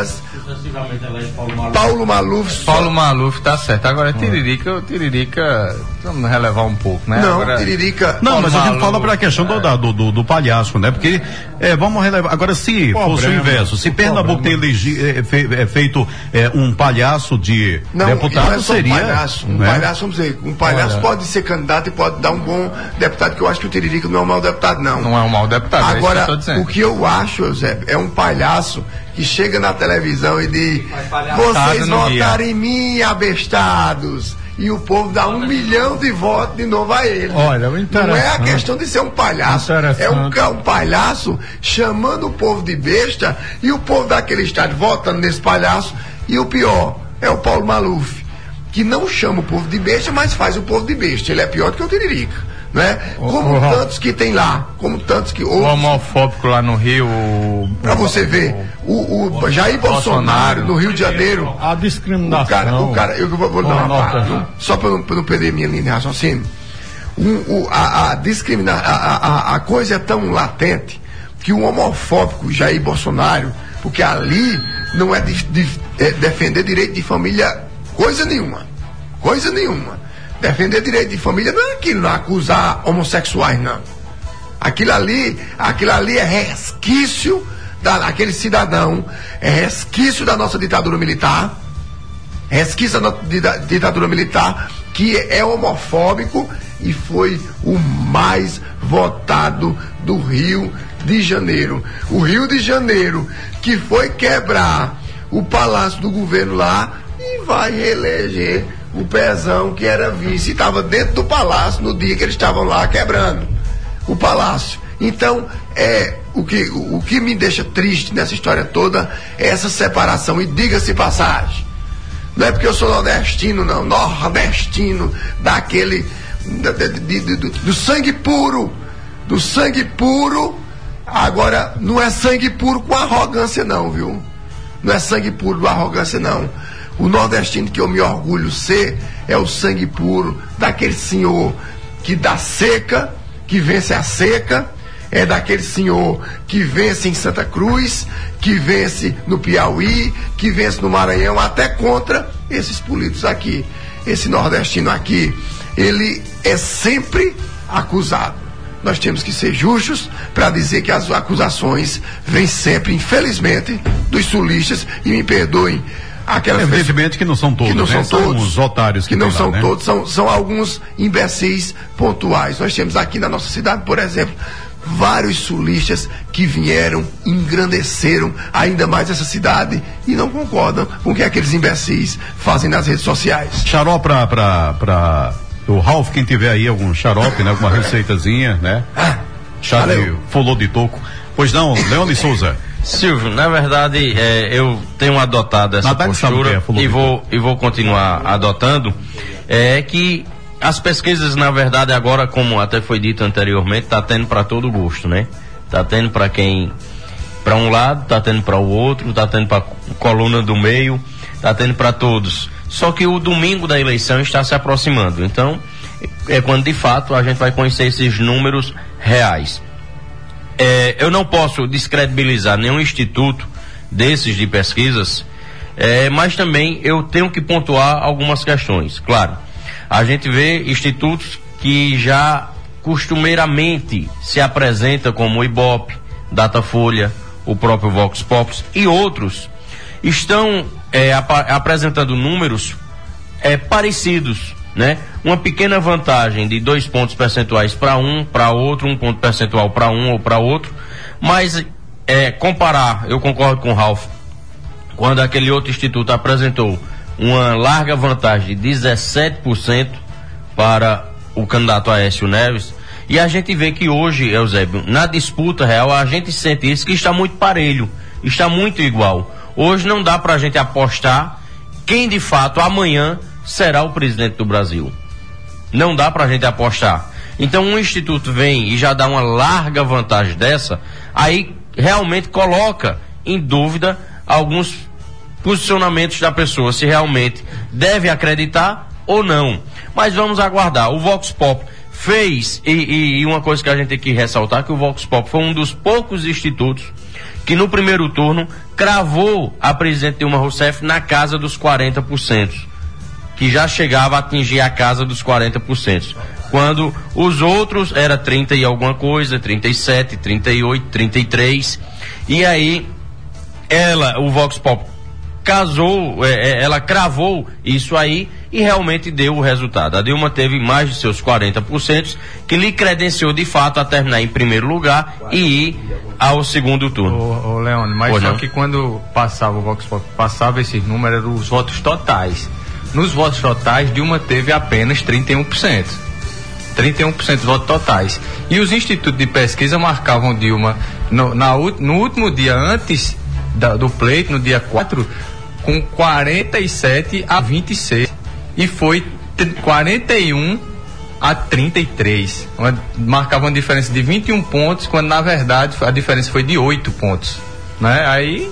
Paulo Maluf. Paulo Maluf, tá certo. Agora, Tiririca, vamos relevar um pouco, né? Não, agora, Tiririca... Não, mas a gente fala para a questão do palhaço, né? Porque, vamos relevar... Agora, se fosse o inverso, se Pernambuco tem feito um palhaço de deputado, não é só seria... Um palhaço, vamos dizer, um palhaço pode ser candidato e pode dar um bom deputado, que eu acho que o Tiririca não é um mau deputado, não. Não é um mau deputado, agora, é isso que eu tô dizendo. O que eu acho, Zé, é um palhaço que chega na televisão e diz: vocês votaram em mim, abestados. E o povo dá 1 milhão de votos de novo a ele. Olha, não é a questão de ser um palhaço. É um palhaço chamando o povo de besta e o povo daquele estado votando nesse palhaço. E o pior é o Paulo Maluf, que não chama o povo de besta, mas faz o povo de besta. Ele é pior do que o Tiririca. Né? Como tantos que tem lá, como tantos que outros. O homofóbico lá no Rio. Pra você ver, o Jair Bolsonaro no Rio de Janeiro. A discriminação. O cara, eu vou dar uma parte, só para não perder minha linha de raciocínio. A coisa é tão latente que o homofóbico Jair Bolsonaro, porque ali não é defender direito de família coisa nenhuma. Defender direito de família não é aquilo, não acusar homossexuais, não. Aquilo ali é resquício daquele cidadão, é resquício da nossa ditadura militar, que é homofóbico e foi o mais votado do Rio de Janeiro. O Rio de Janeiro, que foi quebrar o palácio do governo lá e vai reeleger o Pezão, que era vice, estava dentro do palácio no dia que eles estavam lá quebrando o palácio. Então, o que me deixa triste nessa história toda é essa separação. E diga-se passagem, não é porque eu sou nordestino, não, nordestino daquele do sangue puro, agora não é sangue puro com arrogância não, viu? Não é sangue puro com arrogância não. O nordestino que eu me orgulho ser é o sangue puro daquele senhor que dá seca, que vence a seca, é daquele senhor que vence em Santa Cruz, que vence no Piauí, que vence no Maranhão, até contra esses políticos aqui. Esse nordestino aqui, ele é sempre acusado. Nós temos que ser justos para dizer que as acusações vêm sempre, infelizmente, dos sulistas, e me perdoem, evidentemente que não são todos, são os otários que não são todos, são alguns imbecis pontuais. Nós temos aqui na nossa cidade, por exemplo, vários sulistas que vieram, engrandeceram ainda mais essa cidade e não concordam com o que aqueles imbecis fazem nas redes sociais. Xarope para o Ralph, quem tiver aí algum xarope, né, alguma receitazinha, né? Chá de fulô de toco. Pois não, Leone Souza. Silvio, na verdade, eu tenho adotado essa postura e vou continuar adotando, que as pesquisas, na verdade, agora, como até foi dito anteriormente, tá tendo para todo gosto, né? Tá tendo para um lado, tá tendo para o outro, tá tendo para coluna do meio, tá tendo para todos. Só que o domingo da eleição está se aproximando, então é quando de fato a gente vai conhecer esses números reais. Eu não posso descredibilizar nenhum instituto desses de pesquisas, mas também eu tenho que pontuar algumas questões. Claro, a gente vê institutos que já costumeiramente se apresentam como o Ibope, Datafolha, o próprio Vox Populi e outros estão apresentando números parecidos, né? Uma pequena vantagem de 2 pontos percentuais para um, para outro, 1 ponto percentual para um ou para outro, Mas comparar, eu concordo com o Ralf, quando aquele outro instituto apresentou uma larga vantagem de 17% para o candidato Aécio Neves, e a gente vê que hoje, Eusébio, na disputa real, a gente sente isso, que está muito parelho, está muito igual. Hoje não dá para a gente apostar quem de fato amanhã será o presidente do Brasil. Não dá para a gente apostar. Então um instituto vem e já dá uma larga vantagem dessa, aí realmente coloca em dúvida alguns posicionamentos da pessoa, se realmente deve acreditar ou não. Mas vamos aguardar. O Vox Pop fez, e uma coisa que a gente tem que ressaltar, que o Vox Pop foi um dos poucos institutos que no primeiro turno cravou a presidente Dilma Rousseff na casa dos 40%, que já chegava a atingir a casa dos 40%, quando os outros era 30 e alguma coisa, 37, 38, 33, e aí o Vox Pop ela cravou isso aí e realmente deu o resultado. A Dilma teve mais de seus 40%, que lhe credenciou de fato a terminar em primeiro lugar e ir ao segundo turno. Ô Leone, mas só que quando passava o Vox Pop, passava esses números, eram os votos totais. Nos votos totais, Dilma teve apenas 31%. 31% de votos totais. E os institutos de pesquisa marcavam Dilma no último dia antes do pleito, no dia 4, com 47 a 26. E foi 41 a 33. Marcava uma diferença de 21 pontos, quando na verdade a diferença foi de 8 pontos. Né? Aí.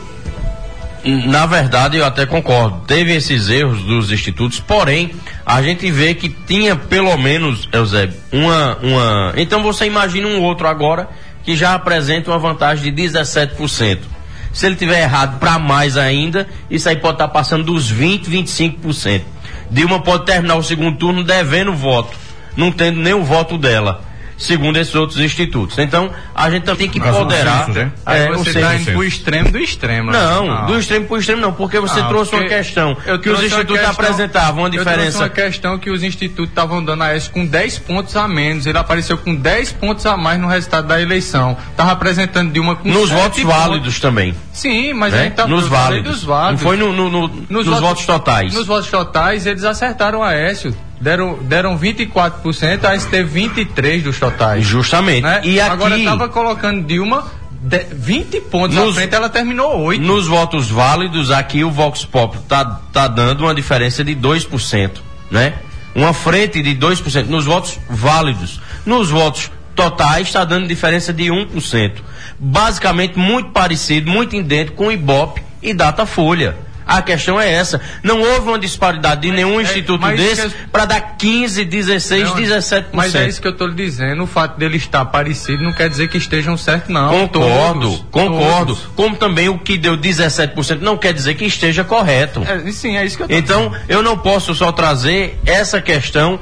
Na verdade, eu até concordo. Teve esses erros dos institutos, porém, a gente vê que tinha pelo menos, Eusébio, Então você imagina um outro agora que já apresenta uma vantagem de 17%. Se ele tiver errado para mais ainda, isso aí pode estar passando dos 20%, 25%. Dilma pode terminar o segundo turno devendo voto, não tendo nem o voto dela, segundo esses outros institutos. Então, a gente também tem que ponderar. Você está indo pro extremo do extremo. Não, do extremo pro extremo não, porque você trouxe uma questão que os institutos apresentavam uma diferença. Eu trouxe uma questão que os institutos estavam dando a esse com 10 pontos a menos. Ele apareceu com 10 pontos a mais no resultado da eleição. Estava apresentando Dilma com nos votos válidos também. Sim, mas a gente tá nos válidos. Não foi nos votos totais. Nos votos totais, eles acertaram a Aécio. Deram 24%, aí teve 23% dos totais. Justamente. Né? E aqui, agora estava colocando Dilma 20 pontos à frente, ela terminou 8. Nos votos válidos, aqui o Vox Pop tá dando uma diferença de 2%, né? Uma frente de 2% nos votos válidos. Nos votos totais está dando diferença de 1%. Basicamente muito parecido, muito idêntico com o Ibope e Datafolha. A questão é essa. Não houve uma disparidade de nenhum instituto desse para dar 15, 16, não, 17%. Mas é isso que eu estou lhe dizendo. O fato dele estar parecido não quer dizer que estejam certos, não. Concordo. Todos. Como também o que deu 17% não quer dizer que esteja correto. Sim, é isso que eu estou dizendo. Então, eu não posso só trazer essa questão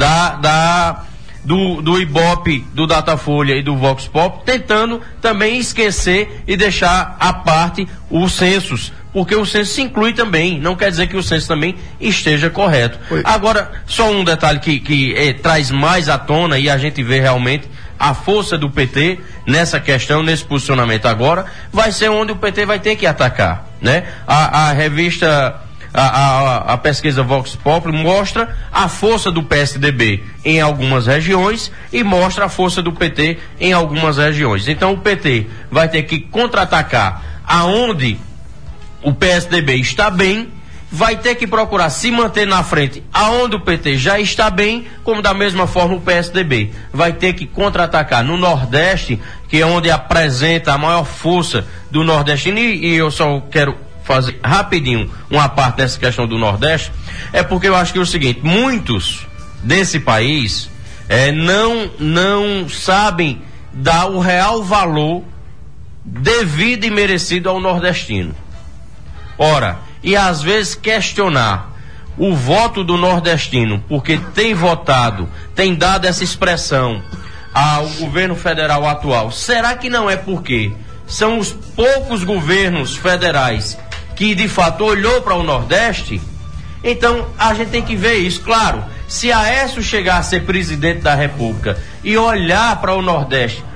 do Ibope, do Datafolha e do Vox Pop, tentando também esquecer e deixar à parte os censos, porque o censo se inclui também, não quer dizer que o censo também esteja correto. Agora, só um detalhe que traz mais à tona, e a gente vê realmente a força do PT nessa questão, nesse posicionamento agora, vai ser onde o PT vai ter que atacar, né? A revista, a pesquisa Vox Pop mostra a força do PSDB em algumas regiões e mostra a força do PT em algumas regiões. Então o PT vai ter que contra-atacar aonde o PSDB está bem, vai ter que procurar se manter na frente aonde o PT já está bem, como da mesma forma o PSDB vai ter que contra-atacar no Nordeste, que é onde apresenta a maior força do nordestino. E eu só quero fazer rapidinho uma parte dessa questão do Nordeste, é porque eu acho que é o seguinte: muitos desse país não sabem dar o real valor devido e merecido ao nordestino. Ora, e às vezes questionar o voto do nordestino, porque tem votado, tem dado essa expressão ao governo federal atual, será que não é porque são os poucos governos federais que de fato olhou para o Nordeste? Então a gente tem que ver isso. Claro, se Aécio chegar a ser presidente da República e olhar para o Nordeste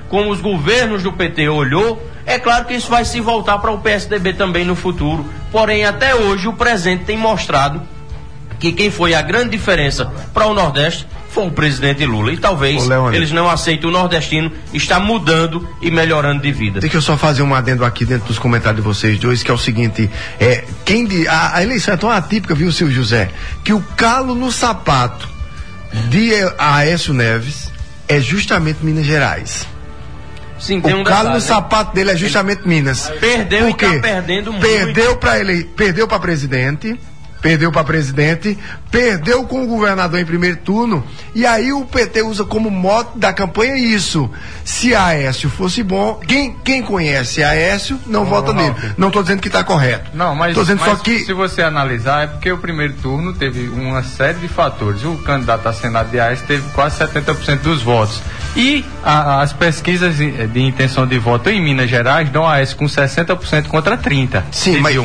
como os governos do PT olhou, é claro que isso vai se voltar para o PSDB também no futuro. Porém, até hoje, o presente tem mostrado que quem foi a grande diferença para o Nordeste foi o presidente Lula. E talvez eles não aceitem o nordestino está mudando e melhorando de vida. Deixa eu só fazer um adendo aqui dentro dos comentários de vocês dois, que é o seguinte, a eleição é tão atípica, viu, Silvio José, que o calo no sapato de Aécio Neves é justamente Minas Gerais. Sim, tem o calo no sapato dele é justamente Minas. Perdeu e está perdendo muito. Perdeu para presidente, perdeu com o governador em primeiro turno, e aí o PT usa como mote da campanha isso. Se Aécio fosse bom, quem conhece Aécio não vota nele. Não estou dizendo que está correto. Não, mas, tô dizendo só que se você analisar, é porque o primeiro turno teve uma série de fatores. O candidato a Senado de Aécio teve quase 70% dos votos. E as pesquisas de intenção de voto em Minas Gerais dão a Aécio com 60% contra 30%. Sim, mas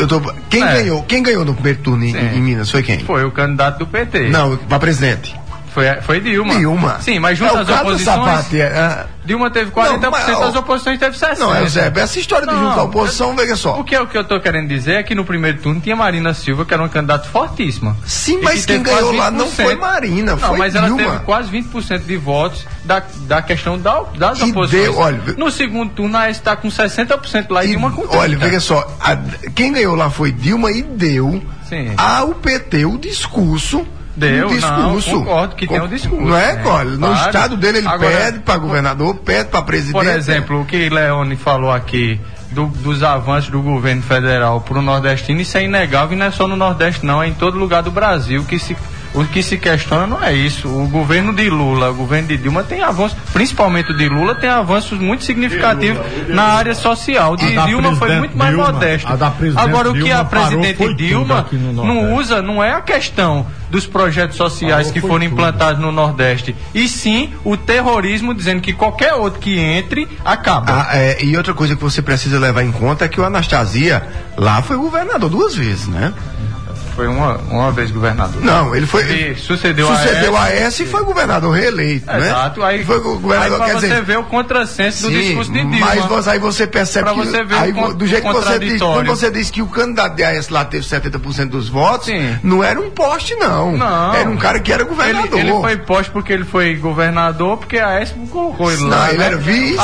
quem ganhou no primeiro turno em Minas foi quem? Foi o candidato do PT. Não, para presidente. Foi Dilma. Sim, mas junto às oposições. Dilma teve 40%, as oposições teve 60%. Não, Eusébio, essa história de juntar a oposição, veja só. O que eu estou querendo dizer é que no primeiro turno tinha Marina Silva, que era uma candidata fortíssima. Sim, mas quem ganhou lá não foi Marina, foi mas Dilma. Ela teve quase 20% de votos da questão das oposições. No segundo turno, ela está com 60% lá e Dilma com 30%. Olha, veja só, quem ganhou lá foi Dilma e deu ao PT o discurso. Não, concordo que tem um discurso. Não é, olha, no estado dele ele pede para governador, pede para presidente. Por exemplo, o que Leone falou aqui dos avanços do governo federal para o nordestino, isso é inegável, e não é só no Nordeste não, é em todo lugar do Brasil o que se questiona não é isso. O governo de Lula, o governo de Dilma tem avanços, principalmente o de Lula tem avanços muito significativos na área social. De Dilma foi muito mais modesto. Agora, o que a presidente Dilma não usa, não é a questão dos projetos sociais que foram implantados no Nordeste, e sim o terrorismo, dizendo que qualquer outro que entre, acaba. E outra coisa que você precisa levar em conta é que o Anastasia lá foi governador 2 vezes, né? Foi uma vez governador. Não, ele sucedeu a Aécio e foi governador reeleito, né? Exato. Aí, foi governador, aí você vê o contrassenso do discurso de Dilma. Mas aí você percebe que você ver do jeito que você diz, quando você diz que o candidato de Aécio lá teve 70% dos votos, não era um poste, não. Era um cara que era governador. Ele foi poste porque ele foi governador, porque a Aécio colocou ele lá. Não, ele era vice.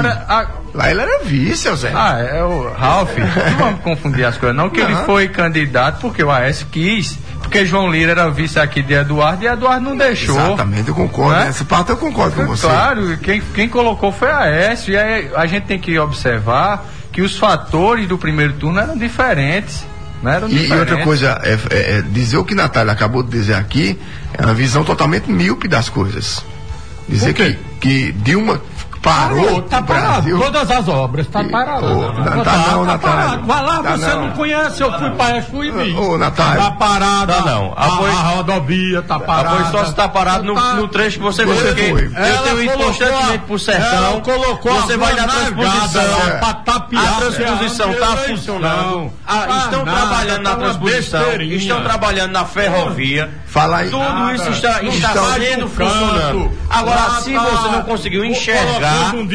Lá ele era vice, Zé. É o Ralf. Não vamos confundir as coisas, não. Que ele foi candidato porque o Aécio quis. Porque João Lira era vice aqui de Eduardo e Eduardo não deixou. Exatamente, eu concordo. Né? Nessa parte eu concordo com você. Claro, quem colocou foi Aécio. E aí a gente tem que observar que os fatores do primeiro turno eram diferentes. E outra coisa, dizer o que Natália acabou de dizer aqui é uma visão totalmente míope das coisas. Dizer que Dilma parou, tá parado, todas as obras, tá parado. Natália. Vai lá, você não conhece, eu fui para Exu e vi. Natália. Tá parado. Não. A rodovia tá parada. A Boi só está parado no trecho que você viu. Eu tenho ido constantemente pro sertão. Você vai na transposição. A transposição está funcionando. Estão trabalhando na transposição. Estão trabalhando na ferrovia. Tudo isso está sendo funcionando. Agora, se você não conseguiu enxergar,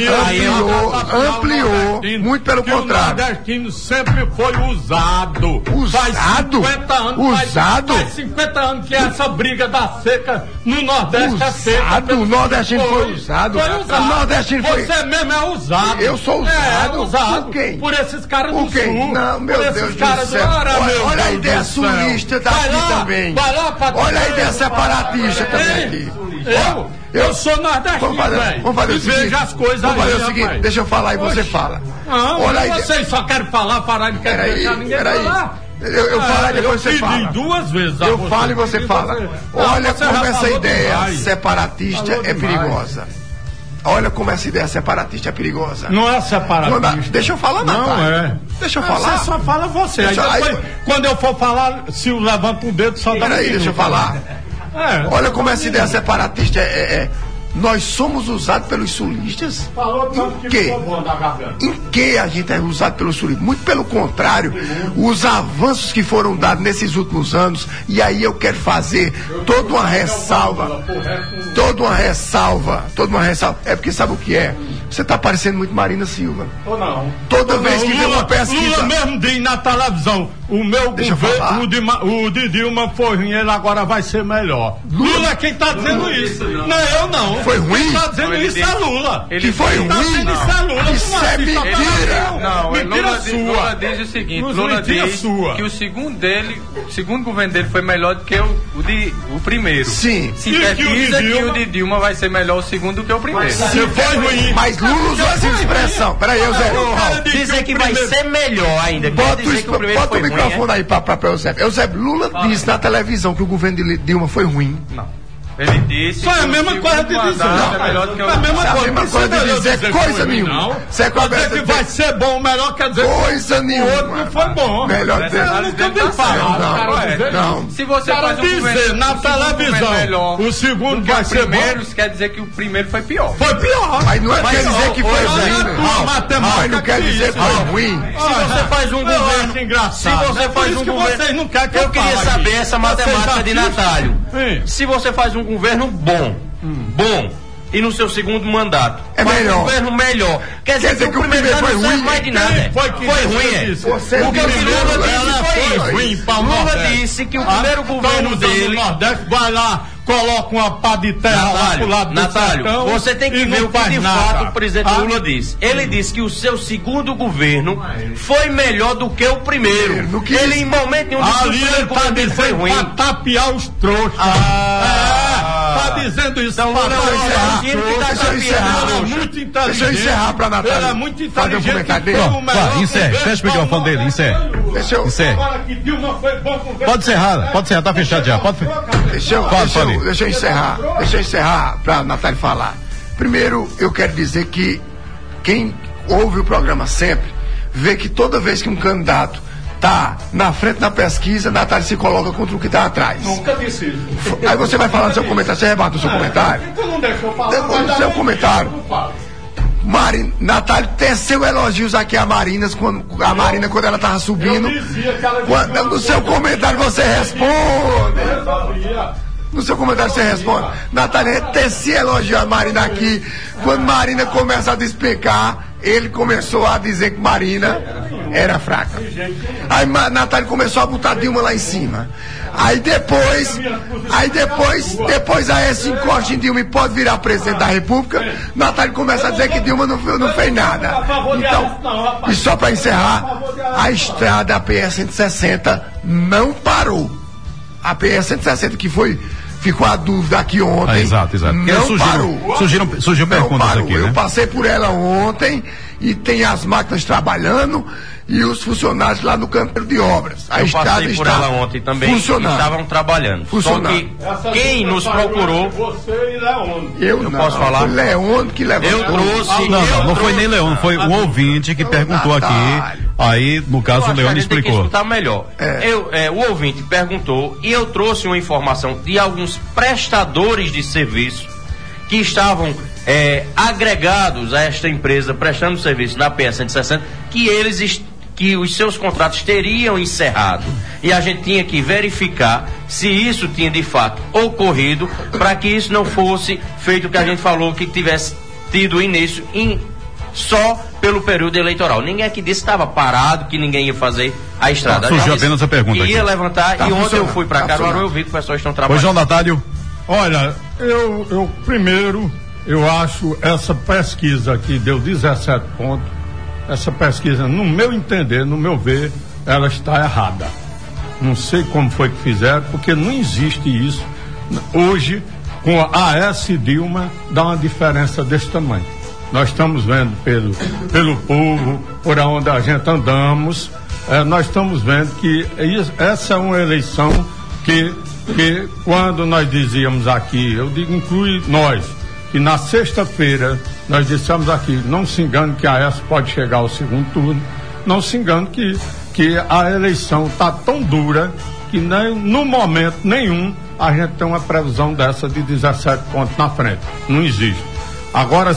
ampliou, muito pelo contrário. O nordestino sempre foi usado. Usado? Faz 50 anos que essa briga da seca no Nordeste é feita. O nordestino foi usado. O nordestino foi... Você mesmo é usado. Eu sou usado. Usado. Por quem? Por esses caras do Sul. Não, meu Deus do céu. Olha a ideia sulista daqui também. Olha a ideia separatista também aqui. Eu sou nordestino, velho. Vamos fazer o seguinte. Veja as coisas vamos fazer o seguinte, deixa eu falar e você fala. Não, vocês só querem falar e não querem deixar ninguém falar. Eu falo e depois você fala. Eu pedi 2 vezes. Eu falo e você fala. Olha como essa ideia separatista é perigosa. Olha como essa ideia separatista é perigosa. Não é separatista. Deixa eu falar, Natália. Não é. Deixa eu falar. Você só fala você. Aí depois, quando eu for falar, se eu levanto o dedo, só dá Peraí, deixa eu falar. Olha como essa ideia separatista nós somos usados pelos sulistas. Em que a gente é usado pelos sulistas? Muito pelo contrário, os avanços que foram dados nesses últimos anos, e aí eu quero fazer toda uma ressalva. É porque sabe o que é? Você está parecendo muito Marina Silva. Ou não? Toda vez que vê uma pesquisa... Lula mesmo diz na televisão, o meu governo, o de Dilma foi ruim, ele agora vai ser melhor. Lula é quem está dizendo isso. Não, eu não. Foi ruim? Quem está dizendo isso é Lula. Que foi ruim? Isso é Lula. Isso é mentira. Não, mentira sua. Lula diz o seguinte, Lula diz que o segundo governo dele foi melhor do que o primeiro. Sim. Sintetiza que o de Dilma vai ser melhor o segundo do que o primeiro. Se foi ruim. Mas Lula usou essa expressão. Peraí, Eusébio. Dizer que vai ser melhor ainda. Bota o ruim, microfone aí pra Eusébio. Eusébio, Lula disse na televisão que o governo de Dilma foi ruim. Não. Ele disse. Foi a mesma coisa de dizer. É melhor do que o a mesma coisa de dizer coisa nenhuma. Você dizer que vai ser bom, melhor quer dizer coisa nenhuma. O outro não foi bom. Melhor dizer. Eu nunca vi falar. Não. Se você faz um dizer na televisão o segundo vai ser bom, isso quer dizer que o primeiro foi pior. Foi pior. Mas não quer dizer que foi ruim. Mas não quer dizer que foi ruim. Se você faz um governo engraçado. Se você faz um governo, vocês não querem que eu queria saber essa matemática de Natálio. Se você faz um governo bom, e no seu segundo mandato faz melhor. Um governo melhor, quer dizer que o primeiro foi ruim, mais de nada. Foi ruim, Porque o Lula disse que o primeiro governo dele vai lá, coloca uma pá de terra lá pro lado do sertão. Você tem que ver o que de fato o presidente Lula disse. Ele disse que o seu segundo governo foi melhor do que o primeiro. Ele em momento nenhum disse que o primeiro governo dele foi ruim. Pra tapear os trouxas. Tá dizendo isso. Então, Deixa eu encerrar pra Natália. Ele é muito inteligente. Encerre, fecha o microfone dele, encerre. Encerre. Pode encerrar, tá fechado já. Deixa eu encerrar pra Natália falar. Primeiro, eu quero dizer que quem ouve o programa sempre vê que toda vez que um candidato tá na frente da pesquisa, Natália se coloca contra o que tá atrás. Nunca disse isso. Aí você vai falar no seu comentário, você rebate o seu comentário? Então não deixa eu falar. Depois do seu comentário. Natália teceu elogios aqui a Marina quando ela tava subindo. No seu comentário você responde. No seu comentário você responde. Natália tecia elogios a Marina aqui. Quando Marina começa a despencar, ele começou a dizer que Marina era fraca. Aí Natália começou a botar Dilma lá em cima. Aí depois a esse encosta em Dilma e pode virar presidente da República, Natália começa a dizer que Dilma não fez nada. Então, e só para encerrar, a estrada, a PR-160 não parou. A PR-160 que ficou a dúvida aqui ontem. Exato. Não parou. Surgiu perguntas aqui, né? Eu passei por ela ontem e tem as máquinas trabalhando e os funcionários lá no canteiro de obras. Eu passei por ela ontem também, estavam trabalhando. Só que quem nos procurou... Você e Leone. Eu não posso falar? Foi Leone que levantou. Eu trouxe... Não foi nem Leone, foi um ouvinte que perguntou aqui. Aí, no caso, o Leone explicou. Tem que escutar melhor. O ouvinte perguntou e eu trouxe uma informação de alguns prestadores de serviço que estavam agregados a esta empresa prestando serviço na PR-160, que os seus contratos teriam encerrado. E a gente tinha que verificar se isso tinha de fato ocorrido, para que isso não fosse feito o que a gente falou, que tivesse tido início só pelo período eleitoral. Ninguém aqui disse que estava parado, que ninguém ia fazer a estrada. Surgiu apenas a pergunta que ia aqui. Levantar, e ontem eu fui para Caruaru, eu vi que o pessoal estão trabalhando. Oi, João Natálio. Olha, eu primeiro, eu acho essa pesquisa que deu 17 pontos, essa pesquisa, no meu entender, no meu ver, ela está errada. Não sei como foi que fizeram, porque não existe isso. Hoje, com a AS Dilma, dá uma diferença desse tamanho. Nós estamos vendo pelo povo, por onde a gente andamos, nós estamos vendo que essa é uma eleição que quando nós dizíamos aqui, eu digo, inclui nós, que na sexta-feira nós dissemos aqui, não se engane que a AS pode chegar ao segundo turno, não se engane que a eleição está tão dura que nem, no momento nenhum a gente tem uma previsão dessa de 17 pontos na frente. Não existe. Agora,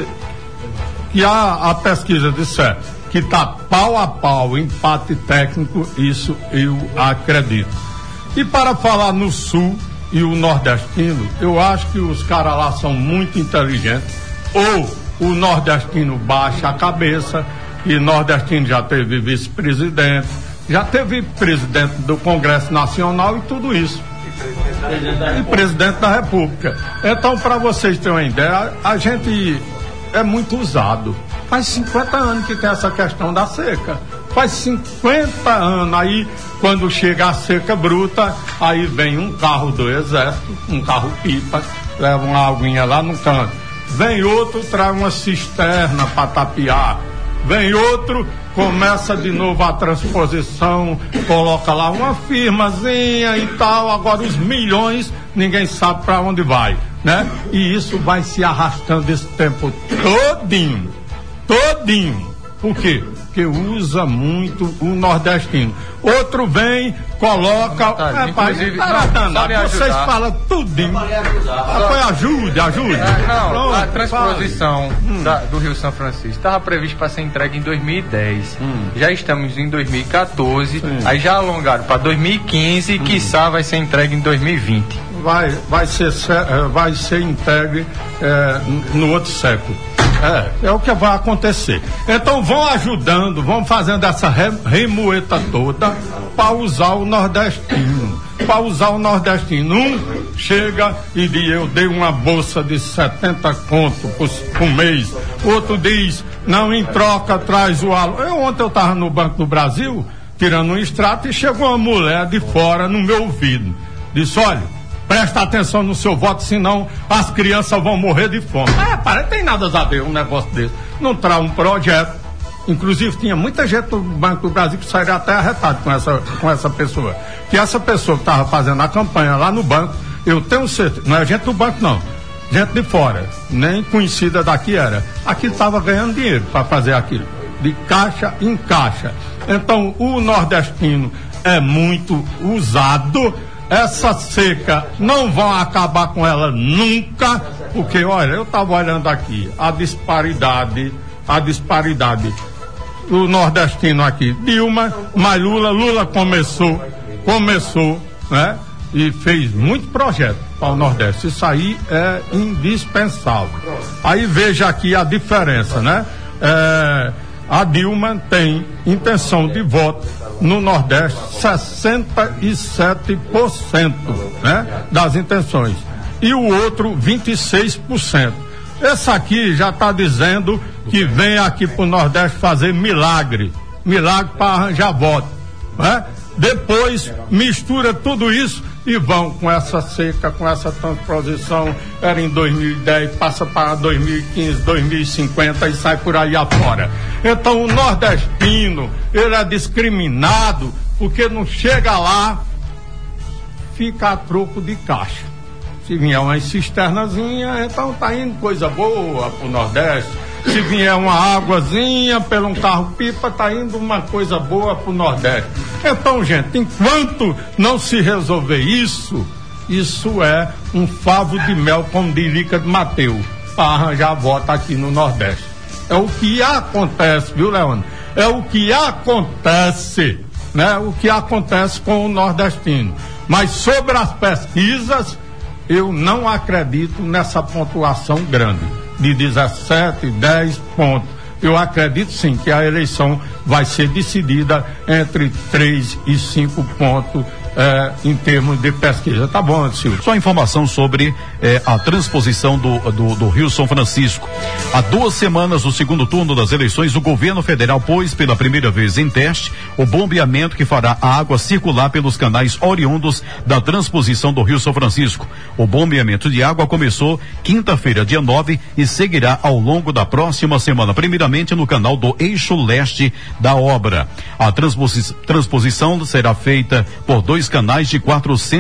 que a pesquisa disser que está pau a pau, empate técnico, isso eu acredito. E para falar no Sul e o nordestino, eu acho que os caras lá são muito inteligentes, ou o nordestino baixa a cabeça, e nordestino já teve vice-presidente, já teve presidente do Congresso Nacional e tudo isso. E presidente da República. Então, para vocês terem uma ideia, a gente é muito usado. Faz 50 anos que tem essa questão da seca. Faz 50 anos. Aí, quando chega a seca bruta, aí vem um carro do Exército, um carro-pipa, leva uma aguinha lá no canto. Vem outro, traz uma cisterna para tapear. Vem outro, começa de novo a transposição, coloca lá uma firmazinha e tal. Agora os milhões, ninguém sabe para onde vai, né? E isso vai se arrastando esse tempo todinho. Por quê? Porque usa muito o nordestino. Outro vem, coloca. Vocês falam tudinho. Ajude. A transposição do Rio São Francisco estava previsto para ser entregue em 2010. Já estamos em 2014. Aí já alongaram para 2015 e quiçá vai ser entregue em 2020. Vai ser entregue no outro século. É o que vai acontecer. Então vão ajudando, vão fazendo essa remoeta toda para usar o nordestino. Chega e diz: eu dei uma bolsa de 70 conto por mês. Outro diz: não, em troca traz o aluno. Ontem eu estava no Banco do Brasil tirando um extrato e chegou uma mulher de fora no meu ouvido. Disse: olha, presta atenção no seu voto, senão as crianças vão morrer de fome. Tem nada a ver um negócio desse. Não traz um projeto. Inclusive, tinha muita gente do Banco do Brasil que sairia até arretado com essa pessoa. Que essa pessoa que estava fazendo a campanha lá no banco, eu tenho certeza, não é gente do banco não, gente de fora, nem conhecida daqui era. Aqui estava ganhando dinheiro para fazer aquilo, de caixa em caixa. Então, o nordestino é muito usado. Essa seca não vão acabar com ela nunca, porque, olha, eu estava olhando aqui, a disparidade, o nordestino aqui, Dilma, mas Lula começou, né, e fez muito projeto para o Nordeste. Isso aí é indispensável. Aí veja aqui a diferença, né? A Dilma tem intenção de voto no Nordeste 67%, né, das intenções, e o outro 26%. Esse aqui já está dizendo que vem aqui para o Nordeste fazer milagre para arranjar voto, né? Depois mistura tudo isso e vão com essa seca, com essa transposição. Era em 2010, passa para 2015, 2050 e sai por aí afora. Então o nordestino, ele é discriminado porque não chega lá, fica a troco de caixa. Se vier uma cisternazinha, então tá indo coisa boa pro Nordeste. Se vier uma águazinha pelo um carro-pipa, tá indo uma coisa boa pro Nordeste. Então, gente, enquanto não se resolver isso é um favo de mel, como diz Lica de Mateus, para arranjar voto aqui no Nordeste. É o que acontece, viu, Leandro? É o que acontece, né? O que acontece com o nordestino. Mas sobre as pesquisas, eu não acredito nessa pontuação grande, de 17, 10 pontos. Eu acredito sim que a eleição vai ser decidida entre 3 e 5 pontos em termos de pesquisa. Tá bom, Silvio? Só informação sobre a transposição do Rio São Francisco. Há 2 semanas do segundo turno das eleições, o governo federal pôs pela primeira vez em teste o bombeamento que fará a água circular pelos canais oriundos da transposição do Rio São Francisco. O bombeamento de água começou quinta-feira, dia 9, e seguirá ao longo da próxima semana, primeiramente no canal do eixo leste da obra. A transposição será feita por 2 canais de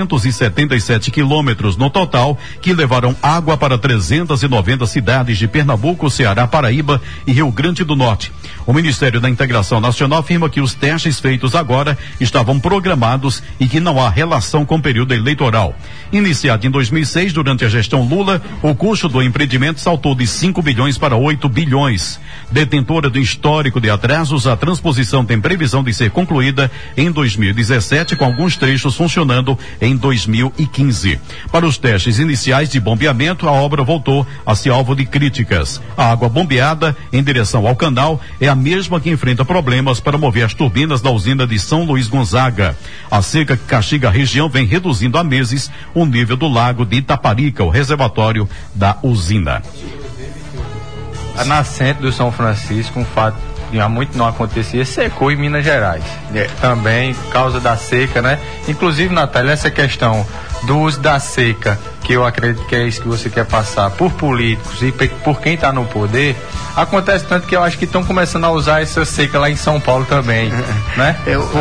477 quilômetros no total, que levarão água para 390 cidades de Pernambuco, Ceará, Paraíba e Rio Grande do Norte. O Ministério da Integração Nacional afirma que os testes feitos agora estavam programados e que não há relação com o período eleitoral. Iniciado em 2006, durante a gestão Lula, o custo do empreendimento saltou de 5 bilhões para 8 bilhões. Detentora do histórico de atrasos, a transposição tem previsão de ser concluída em 2017, com alguns trechos trechos funcionando em 2015. Para os testes iniciais de bombeamento, a obra voltou a ser alvo de críticas. A água bombeada em direção ao canal é a mesma que enfrenta problemas para mover as turbinas da usina de São Luís Gonzaga. A seca que castiga a região vem reduzindo há meses o nível do lago de Itaparica, o reservatório da usina. A nascente do São Francisco, um fato que há muito não acontecia, secou em Minas Gerais. Também, por causa da seca, né? Inclusive, Natália, essa questão do uso da seca, que eu acredito que é isso que você quer passar por políticos e por quem está no poder, acontece tanto que eu acho que estão começando a usar essa seca lá em São Paulo também, né?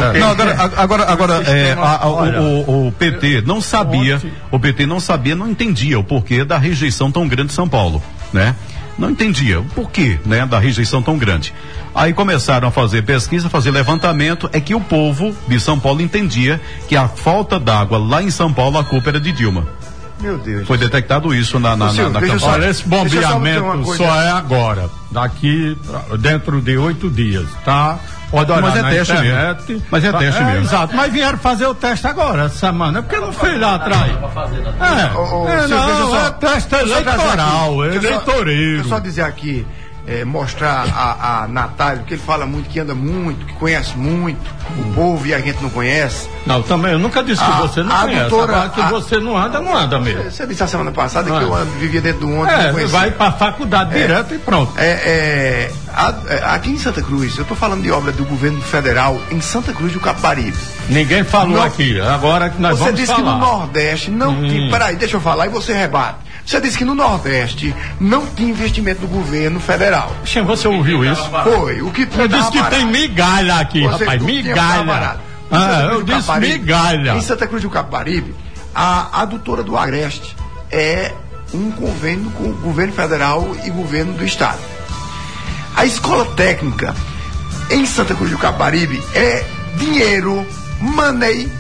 O PT não sabia, não entendia o porquê da rejeição tão grande de São Paulo, né? Não entendia o porquê, né, da rejeição tão grande. Aí começaram a fazer pesquisa, fazer levantamento, é que o povo de São Paulo entendia que a falta d'água lá em São Paulo, a culpa era de Dilma. Meu Deus. Foi detectado isso na campanha. Olha, esse bombeamento só é agora, daqui, dentro de 8 dias, tá? Pode olhar na internet. Mas é teste mesmo. Exato, mas vieram fazer o teste agora, essa semana. Por que não fez lá atrás? É teste eleitoral, eleitoreiro. Deixa eu só dizer aqui, mostrar a Natália, porque ele fala muito, que anda muito, que conhece muito o povo e a gente não conhece. Não, também, eu nunca disse que você não conhece. Agora que você não anda mesmo. Você disse a semana passada que eu vivia dentro do ônibus. Não conhecia. Vai pra faculdade direto e pronto. Aqui em Santa Cruz, eu tô falando de obra do governo federal em Santa Cruz do Capibaribe. Ninguém falou aqui, agora que nós vamos falar. Você disse que no Nordeste não tinha. Peraí, deixa eu falar e você rebate. Você disse que no Nordeste não tinha investimento do governo federal. Sim, você ouviu isso? Foi. O que eu disse que tem migalha aqui, rapaz, migalha. Eu disse migalha. Em Santa Cruz do Capibaribe, a adutora do Agreste é um convênio com o governo federal e governo do estado. A escola técnica em Santa Cruz do Capibaribe é dinheiro, money,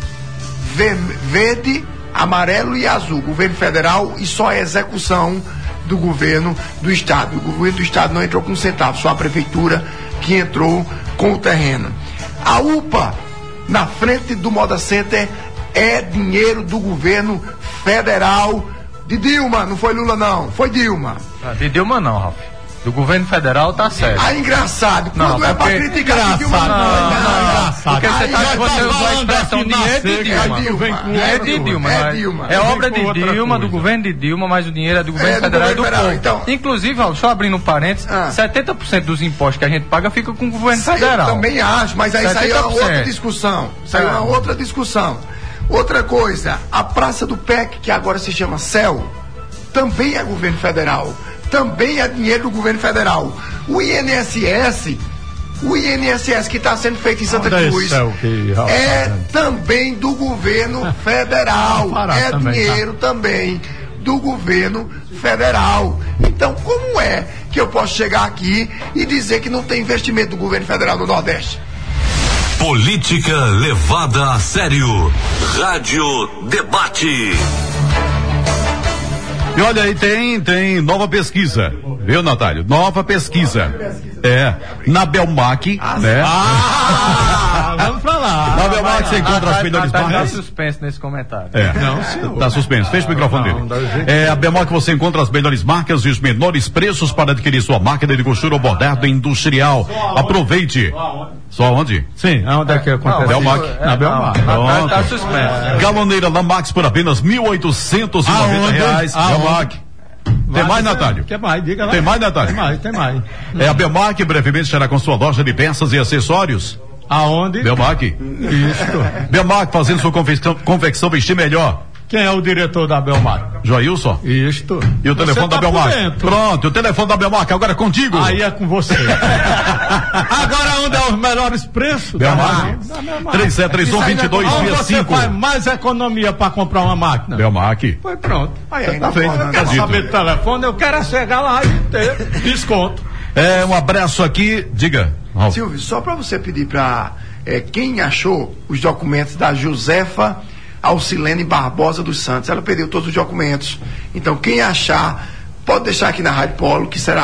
verde, amarelo e azul, governo federal, e só a execução do governo do estado. O governo do estado não entrou com um centavo, só a prefeitura que entrou com o terreno. A UPA, na frente do Moda Center, é dinheiro do governo federal de Dilma, não foi Lula não, foi Dilma. De Dilma não, Ralf. Do governo federal tá certo. Engraçado. Quando é pra criticar Dilma, porque você usou a expressão dinheiro de Dilma. É Dilma. É obra de Dilma, do governo de Dilma, mas o dinheiro é do governo federal e do povo. Então, inclusive, só abrindo um parênteses, 70% dos impostos que a gente paga fica com o governo federal. Eu também acho, mas aí saiu uma outra discussão. Saiu uma outra discussão. Outra coisa, a Praça do PEC, que agora se chama CEL, também é governo federal. Também é dinheiro do governo federal. O INSS que está sendo feito em Santa Cruz é também do governo federal. É dinheiro também do governo federal. Então, como é que eu posso chegar aqui e dizer que não tem investimento do governo federal no Nordeste? Política levada a sério. Rádio Debate. E olha aí, tem nova pesquisa, viu, Natália? Nova pesquisa. Na Belmac, né? Vamos falar. Na Belmac você encontra as melhores marcas. Tá suspenso nesse comentário. Não, tá suspenso. Fecha o microfone dele. A Belmac você encontra as melhores marcas e os menores preços para adquirir sua máquina de costura ou bordado industrial. Aproveite. Só onde? Sim, onde é que acontece? Belmac. Na Belmac. Tá suspenso. Galoneira Lamax por apenas R$1.890. Belmac. Tem mais, Natália? Tem mais, diga lá. Tem mais, Natália? Tem mais. A Belmac brevemente estará com sua loja de peças e acessórios. Aonde? Belmac. Isso. Belmac fazendo sua confecção vestir melhor. Quem é o diretor da Belmac? Joilson? Isto. E o telefone da Belmac? Pronto, o telefone da Belmac agora é contigo. Aí é com você. Agora onde é os melhores preços? Belmac. 3731-2265. Você faz mais economia para comprar uma máquina? Belmac. Foi pronto. Aí tá feito. Eu quero saber do telefone, eu quero chegar lá e ter desconto. Um abraço aqui, diga. Silvio, só para você pedir para quem achou os documentos da Josefa Alcilene Barbosa dos Santos, ela perdeu todos os documentos. Então, quem achar, pode deixar aqui na Rádio Polo, que será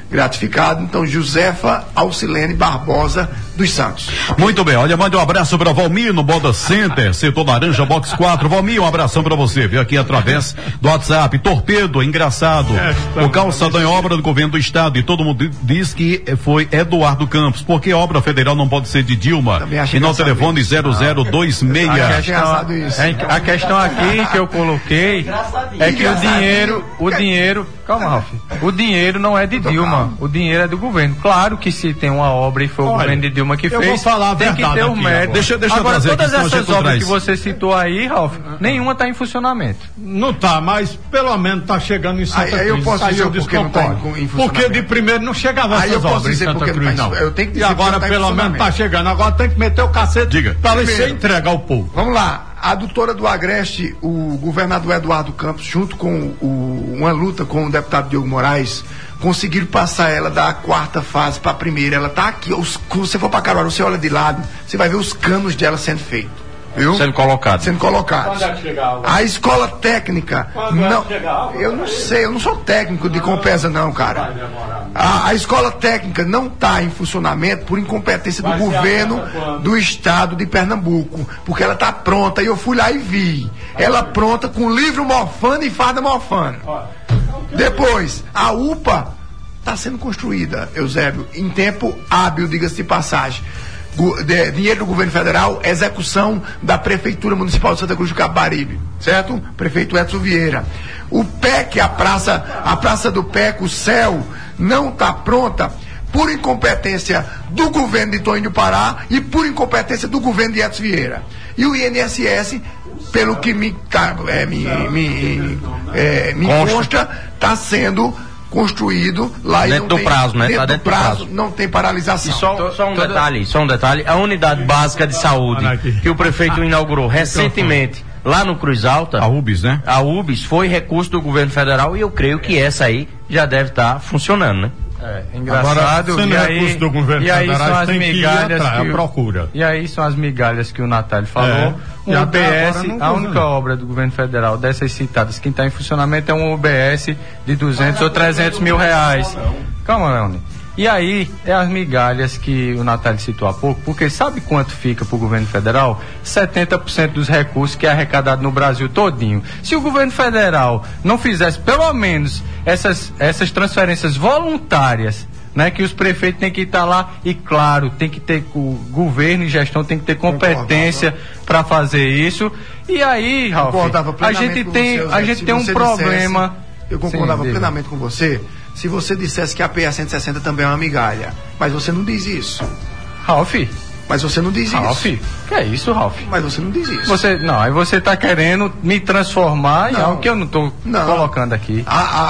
gratificado. Então, Josefa Alcilene Barbosa dos Santos. Muito bem, olha, mande um abraço para Valmir no Boda Center, setor laranja, box 4. Valmir, um abração para você, viu, aqui através do WhatsApp. Torpedo, engraçado. O calçadão é obra do governo do estado e todo mundo diz que foi Eduardo Campos, porque obra federal não pode ser de Dilma. Final telefone 0026. A questão aqui que eu coloquei é que o dinheiro, calma, Ralf, o dinheiro não é de Dilma, o dinheiro é do governo. Claro que se tem uma obra e foi o governo de Dilma que fez, vou falar a tem que ter o mérito. Deixa eu agora, trazer todas aqui, essas obras que você citou aí, Ralf, nenhuma está em funcionamento. Não tá, mas pelo menos tá chegando em Santa Cruz. Aí eu posso dizer porque não tá em funcionamento. Porque de primeiro não chegava Aí eu essas posso obras em dizer Santa porque Cruz, não. não. Eu tenho que E dizer agora porque não tá em pelo menos tá chegando. Agora tem que meter o cacete. Diga. Pra você Primeiro. entregar ao povo. Vamos lá. A doutora do Agreste, o governador Eduardo Campos, junto com uma luta com o deputado Diogo Moraes, conseguiram passar ela da quarta fase para a primeira. Ela tá aqui. Se você for para Caruaru, você olha de lado, você vai ver os canos dela sendo feitos. Viu? Sendo colocados. Quando é que chega a aula? A escola técnica. Não, eu não sei, eu não sou técnico de Compesa, não, cara. A escola técnica não está em funcionamento por incompetência do governo do estado de Pernambuco. Porque ela está pronta e eu fui lá e vi. Ela pronta com livro morfando e farda morfando. Depois, a UPA está sendo construída, Eusébio, em tempo hábil, diga-se de passagem. Dinheiro do governo federal, execução da Prefeitura Municipal de Santa Cruz do Capibaribe, certo? Prefeito Edson Vieira. O PEC, a Praça do PEC, o CEL, não está pronta por incompetência do governo de Toninho do Pará e por incompetência do governo de Edson Vieira. E o INSS, pelo que me consta, está sendo construído lá dentro e do prazo, né? Dentro do prazo, prazo. Não tem paralisação. E só um detalhe, a unidade básica de saúde que o prefeito inaugurou recentemente lá no Cruz Alta, a UBS, né? A UBS foi recurso do governo federal e eu creio que essa aí já deve estar funcionando, né? Engraçado. Agora, recurso do governo federal, são as migalhas que procura. E aí são as migalhas que o Natália falou. O UBS, a única obra do governo federal dessas citadas que está em funcionamento é um UBS de 200 ou 300 mil reais. Calma, Leone. E aí, é as migalhas que o Natália citou há pouco, porque sabe quanto fica para o governo federal? 70% dos recursos que é arrecadado no Brasil todinho. Se o governo federal não fizesse pelo menos essas transferências voluntárias, né, que os prefeitos têm que estar lá, e claro, tem que ter, o governo e gestão tem que ter competência para fazer isso. E aí, Ralf, a gente tem um problema. Eu concordava plenamente com você se você dissesse que a PA 160 também é uma migalha. Mas você não diz isso. Ralf. Mas você não diz Ralf, isso. Que é isso, Ralf? Mas você não diz isso. Aí você está querendo me transformar em algo que eu não estou colocando aqui.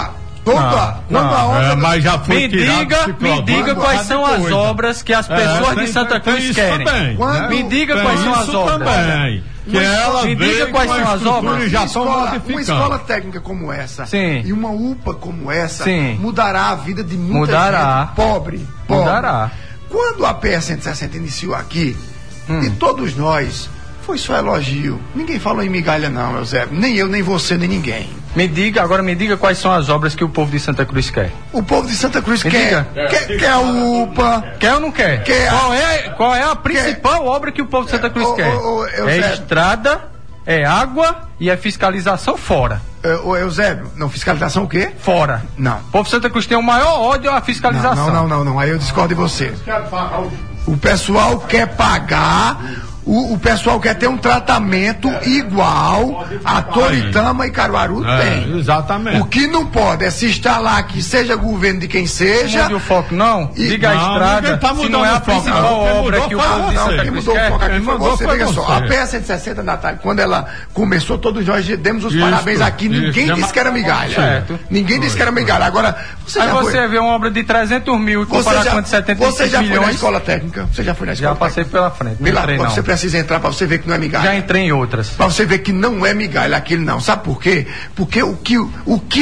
Mas já foi me diga quais são as obras que as pessoas de Santa Cruz querem. Me diga quais são as obras. Me diga quais são as obras. Já uma escola técnica como essa e uma UPA como essa mudará a vida de muita gente pobre. Mudará. Quando a PE 160 iniciou aqui, e todos nós, foi só elogio. Ninguém falou em migalha não, Eusébio. Nem eu, nem você, nem ninguém. Me diga quais são as obras que o povo de Santa Cruz quer. O povo de Santa Cruz quer a UPA. Quer ou não quer? Qual é a principal obra que o povo de Santa Cruz quer? É estrada, é água e é fiscalização fora. Eusébio, não, fiscalização o quê? Fora. Não. O povo de Santa Cruz tem o maior ódio à fiscalização. Não. Aí eu discordo de você. O pessoal quer pagar. O pessoal quer ter um tratamento igual a Toritama e Caruaru tem. Exatamente. O que não pode é se instalar que seja governo de quem seja. Mude o foco, não. Diga a estrada, se não é a principal obra que o povo de Santa Cruz mudou o foco aqui foi você. Veja só, a PE 160, Natália, quando ela começou, todos nós demos os parabéns aqui. Ninguém disse que era migalha. Certo. Ninguém disse que era migalha. Agora, você vê uma obra de 300 mil e comparar com 75 milhões. Você já foi na escola técnica? Você já foi na escola técnica? Já passei pela frente. Não entrei, não. Você precisa entrar para você ver que não é migalha. Já entrei em outras. Para você ver que não é migalha aquilo não. Sabe por quê? Porque o que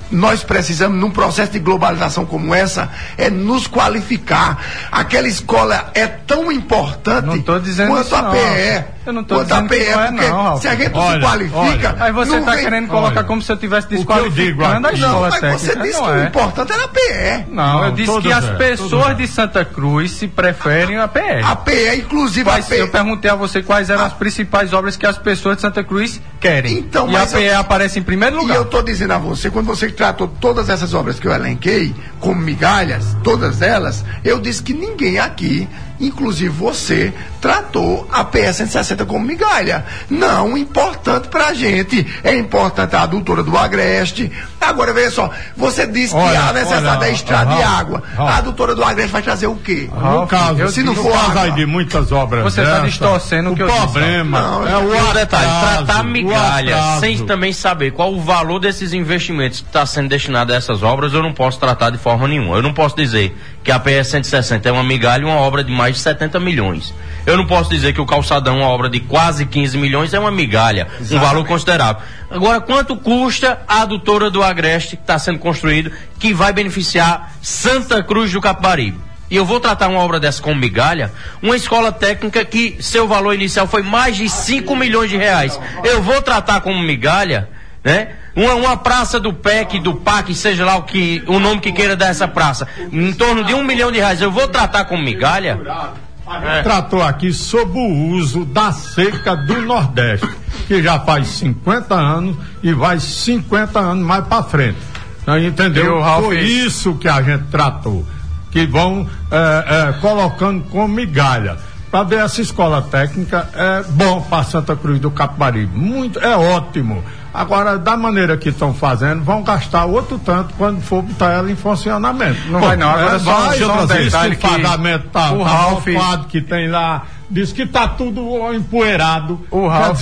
nós precisamos, num processo de globalização como essa, é nos qualificar. Aquela escola é tão importante quanto a PE. Eu não estou dizendo que não é, não, se a gente não se qualifica... Aí você está querendo colocar como se eu estivesse desqualificando a escola técnica. Mas você disse que o importante era a PE. Não, eu disse que as pessoas de Santa Cruz se preferem a PE. A PE, inclusive a PE. Eu perguntei a você quais eram as principais obras que as pessoas de Santa Cruz querem. Então, e a PE aparece em primeiro lugar. E eu estou dizendo a você, quando você tratou todas essas obras que eu elenquei, como migalhas, todas elas, eu disse que ninguém aqui, inclusive você, tratou a PE 160 como migalha. Não, importante pra gente. É importante a adutora do Agreste. Agora, veja só, você disse que a necessidade é estrada e água. A adutora do Agreste vai trazer o quê? No caso, se não for água de muitas obras. Você está distorcendo o que eu disse. O problema é o detalhe, tratar migalha sem também saber qual o valor desses investimentos que está sendo destinado a essas obras, eu não posso tratar de forma nenhuma. Eu não posso dizer que a PE 160 é uma migalha, uma obra de mais de 70 milhões. Eu não posso dizer que o calçadão, uma obra de quase 15 milhões, é uma migalha, um valor considerável. Agora, quanto custa a adutora do Agreste que está sendo construído, que vai beneficiar Santa Cruz do Capibaribe? E eu vou tratar uma obra dessa como migalha, uma escola técnica que seu valor inicial foi mais de 5 milhões de reais. Eu vou tratar como migalha, né? Uma praça do PEC, do PAC, seja lá o nome que queira dar essa praça, em torno de R$1 milhão, eu vou tratar como migalha? Tratou aqui sobre o uso da seca do Nordeste, que já faz 50 anos e vai 50 anos mais para frente. Entendeu? Foi isso que a gente tratou, que vão colocando como migalha. Para ver essa escola técnica é bom para Santa Cruz do Capibaribe, é ótimo. Agora, da maneira que estão fazendo, vão gastar outro tanto quando for botar ela em funcionamento. Não vai não, agora só um detalhe que o pagamento tá mofado que tem lá, diz que tá tudo empoeirado. O Ralf,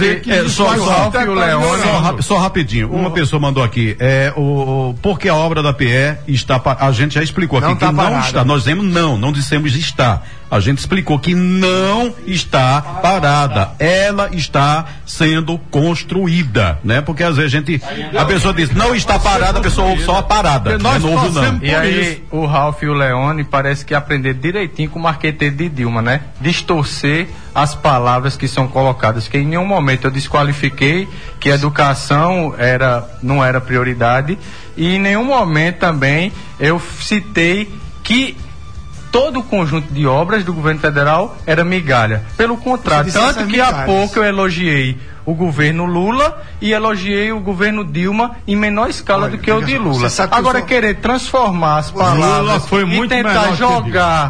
e o Leone. Só rapidinho, uma pessoa mandou aqui, porque a obra da PE está, a gente já explicou aqui que não está, nós dizemos não dissemos está. A gente explicou que não está parada, ela está sendo construída, né? Porque às vezes a pessoa diz, não está parada, a pessoa ouve só a parada. Nós não. E aí o Ralf e o Leone parece que aprenderam direitinho com o marqueteiro de Dilma, né? Distorcer as palavras que são colocadas, que em nenhum momento eu desqualifiquei que a educação não era prioridade, e em nenhum momento também eu citei que todo o conjunto de obras do governo federal era migalha. Pelo contrário, tanto que há pouco eu elogiei o governo Lula e elogiei o governo Dilma em menor escala do que o de Lula. Agora, querer transformar as palavras e tentar jogar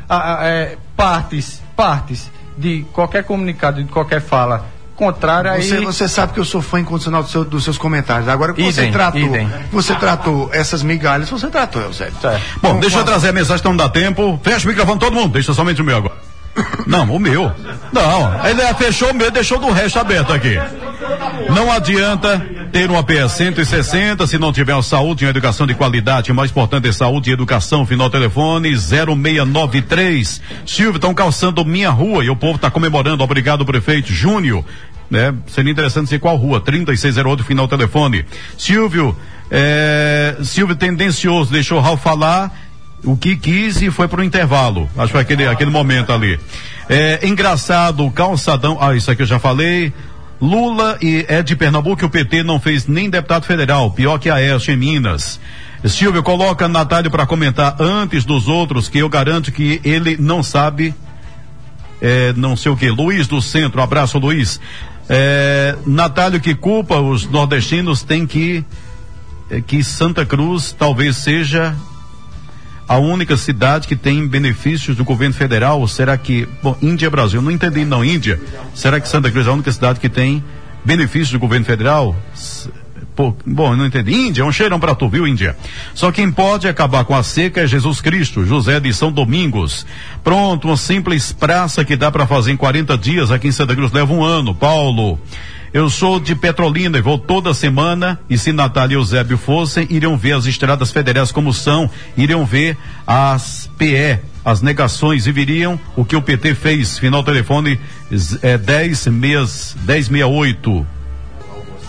partes de qualquer comunicado, de qualquer fala contrária, você sabe que eu sou fã incondicional dos seus comentários. Agora que você tratou essas migalhas, você tratou, Eusébio. Bom, deixa eu trazer a mensagem, não dá tempo. Fecha o microfone todo mundo, deixa somente o meu agora. Não, o meu. Não, ele fechou o meu, deixou do resto aberto aqui. Não adianta ter uma PE 160 se não tiver saúde e educação de qualidade. O mais importante é saúde e educação. Final telefone 0693. Silvio, estão calçando minha rua e o povo está comemorando. Obrigado, prefeito Júnior. Né? Seria interessante ser qual rua? 3608, final telefone. Silvio tendencioso, deixou o Ralf falar o que quis e foi pro intervalo. Acho que foi aquele momento ali. Engraçado, o calçadão. Isso aqui eu já falei. Lula é de Pernambuco, o PT não fez nem deputado federal, pior que a Aécio em Minas. Silvio, coloca Natália para comentar antes dos outros, que eu garanto que ele não sabe, não sei o que. Luiz do Centro, um abraço, Luiz. Natália, que culpa os nordestinos tem que Santa Cruz talvez seja a única cidade que tem benefícios do governo federal? Será que, Índia, Brasil, não entendi não, Índia, será que Santa Cruz é a única cidade que tem benefícios do governo federal? Não entendi. Índia, um cheirão pra tu, viu, Índia? Só quem pode acabar com a seca é Jesus Cristo. José de São Domingos. Pronto, uma simples praça que dá para fazer em 40 dias aqui em Santa Cruz leva um ano. Paulo, eu sou de Petrolina e vou toda semana, e se Natália e Eusébio fossem, iriam ver as estradas federais como são, iriam ver as PE, as negações, e viriam o que o PT fez. Final telefone 1068.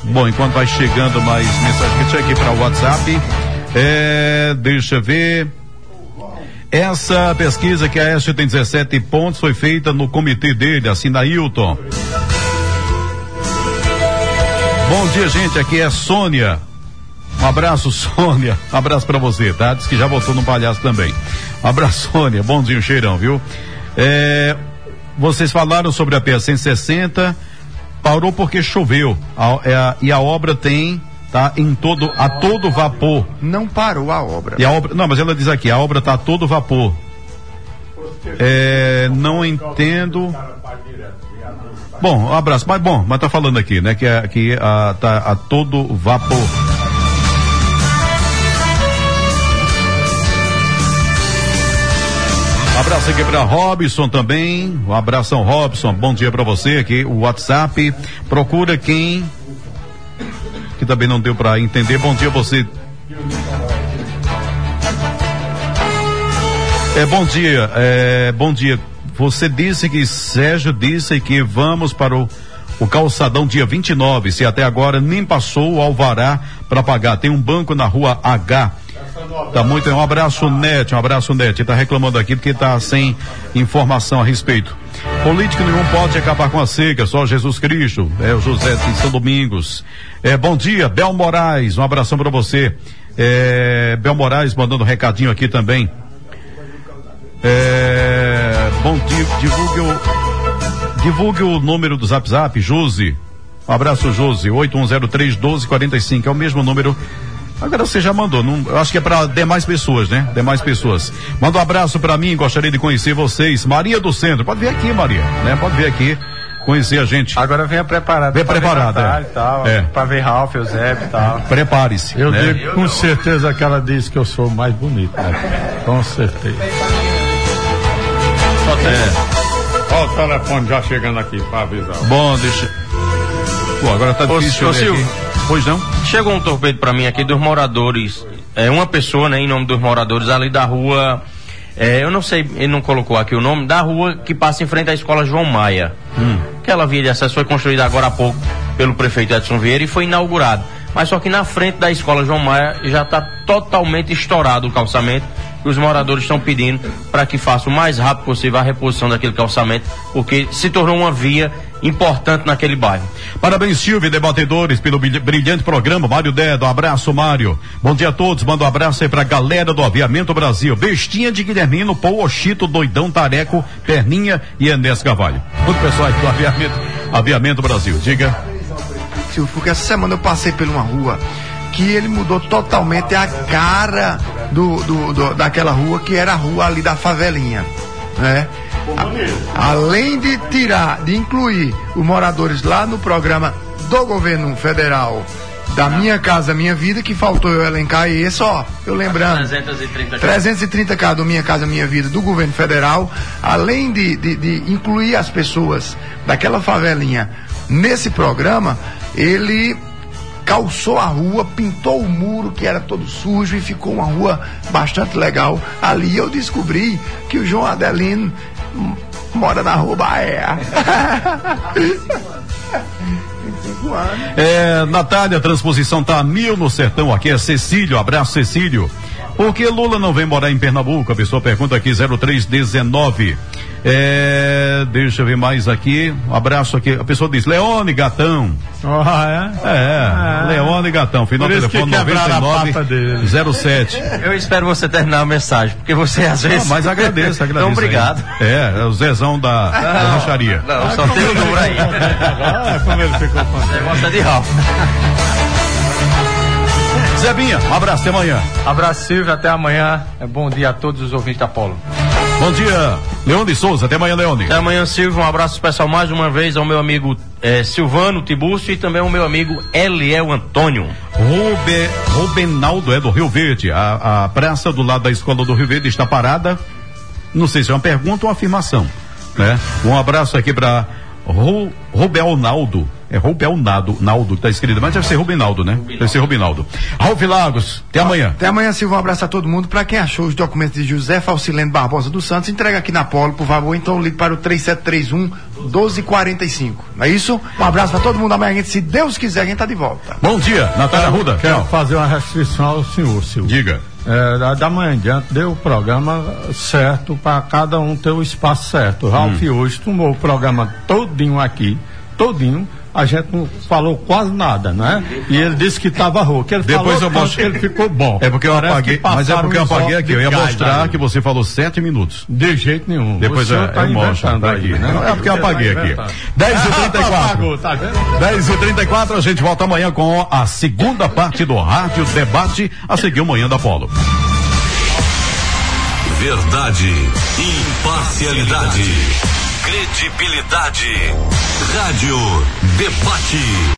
Bom, enquanto vai chegando mais mensagem, deixa aqui para o WhatsApp. Deixa eu ver. Essa pesquisa que a Aécio tem 17 pontos foi feita no comitê dele, assina Ailton. Bom dia, gente, aqui é Sônia. Um abraço, Sônia. Um abraço pra você, tá? Diz que já voltou no palhaço também. Um abraço, Sônia. Bonzinho, cheirão, viu? Vocês falaram sobre a PA 160, parou porque choveu. E a obra tem, tá, a todo vapor. Não parou a obra. E a obra, não, mas ela diz aqui, a obra tá a todo vapor. Não entendo. Bom, um abraço, mas tá falando aqui, né, que tá a todo vapor. Um abraço aqui para Robson também. Um abração, Robson. Bom dia para você aqui. O WhatsApp procura quem que também não deu para entender. Bom dia você. Bom dia. Você disse que Sérgio disse que vamos para o calçadão dia 29. Se até agora nem passou o alvará para pagar. Tem um banco na rua H. Tá muito. Um abraço, Net. Tá reclamando aqui porque tá sem informação a respeito. Político nenhum pode acabar com a seca, só Jesus Cristo. O José de São Domingos. Bom dia, Bel Moraes. Um abração para você. Bel Moraes mandando um recadinho aqui também. Bom dia, divulgue o número do Zap, Josi. Um abraço, Josi. 8103-1245. É o mesmo número. Agora você já mandou, eu acho que é para demais pessoas, né? Manda um abraço para mim, gostaria de conhecer vocês. Maria do Centro, pode vir aqui, Maria, né? Pode vir aqui conhecer a gente. Agora venha preparada. Vem preparada, para ver Ralf, Eusébio e tal. Prepare-se. Eu digo com certeza que ela disse que eu sou mais bonito, né? Com certeza. Olha o telefone já chegando aqui para avisar. Bom, deixa. Pô, agora tá difícil. Pois não? Chegou um torpedo para mim aqui dos moradores, uma pessoa, né, em nome dos moradores ali da rua, eu não sei, ele não colocou aqui o nome, da rua que passa em frente à escola João Maia. Aquela via de acesso foi construída agora há pouco pelo prefeito Edson Vieira e foi inaugurado. Mas só que na frente da escola João Maia já está totalmente estourado o calçamento. E os moradores estão pedindo para que faça o mais rápido possível a reposição daquele calçamento, porque se tornou uma via importante naquele bairro. Parabéns, Silvio e debatedores, pelo brilhante programa. Mário Dedo, um abraço, Mário. Bom dia a todos, manda um abraço aí pra galera do Aviamento Brasil. Bestinha de Guilhermino, Pô, Oxito, Doidão, Tareco, Perninha e Enes Carvalho. Todo o pessoal aí do Aviamento Brasil, diga. Silvio, porque essa semana eu passei por uma rua que ele mudou totalmente a cara daquela rua, que era a rua ali da favelinha, né? Além de incluir os moradores lá no programa do governo federal da Minha Casa Minha Vida, que faltou eu elencar esse, eu lembrando, 330K do Minha Casa Minha Vida do governo federal, além de incluir as pessoas daquela favelinha nesse programa, ele calçou a rua, pintou o muro que era todo sujo e ficou uma rua bastante legal. Ali eu descobri que o João Adelino mora na rua Bahia. Natália, a transposição tá a 1000 no sertão. Aqui é Cecílio, abraço, Cecílio. Por que Lula não vem morar em Pernambuco? A pessoa pergunta aqui, 0319. Deixa eu ver mais aqui. Um abraço aqui. A pessoa diz, Leone Gatão. Leone Gatão. Final do telefone 9907. Eu espero você terminar a mensagem, porque você às vezes. Mas agradeço. Então, obrigado. É o Zezão da rancharia. Não, só tem o número aí. Como ele ficou falando. Você gosta de Ralf. Zebinha, um abraço, até amanhã. Abraço, Silvio, até amanhã. Bom dia a todos os ouvintes da Polo. Bom dia, Leone Souza, até amanhã, Leone. Até amanhã, Silvio, um abraço especial mais uma vez ao meu amigo Silvano Tibúrcio e também ao meu amigo Eliel Antônio. Rubenaldo do Rio Verde. A praça do lado da escola do Rio Verde está parada. Não sei se é uma pergunta ou uma afirmação, né? Um abraço aqui para Rubelnaldo. É Rubelnaldo, Naldo, tá escrito, mas deve ser Rubinaldo, né? Deve ser Rubinaldo. Ralf Lagos, até amanhã. Até amanhã, Silvão. Um abraço a todo mundo. Para quem achou os documentos de José Falcileno Barbosa dos Santos, entrega aqui na Polo, por favor. Então ligue para o 3731-1245. Não é isso? Um abraço para todo mundo. Amanhã, se Deus quiser, a gente tá de volta. Bom dia, Natália Arruda. Quero fazer uma restrição ao senhor, Silvio. Diga. Da manhã em diante, deu o programa certo para cada um ter o espaço certo. Ralf hoje tomou o programa todinho aqui, todinho. A gente não falou quase nada, né? E ele disse que estava rouco. Ele depois falou eu mostrei. Que ele ficou bom. É porque eu apaguei, mas é porque eu apaguei aqui. Eu ia mostrar aí. que você falou 7 minutos. De jeito nenhum. Depois eu mostro. Tá aqui, né? É porque eu apaguei aqui. 10h34. Tá vendo? 10h34, a gente volta amanhã com a segunda parte do Rádio Debate, a seguir o Manhã da Polo. Verdade, imparcialidade, credibilidade. Rádio Debate.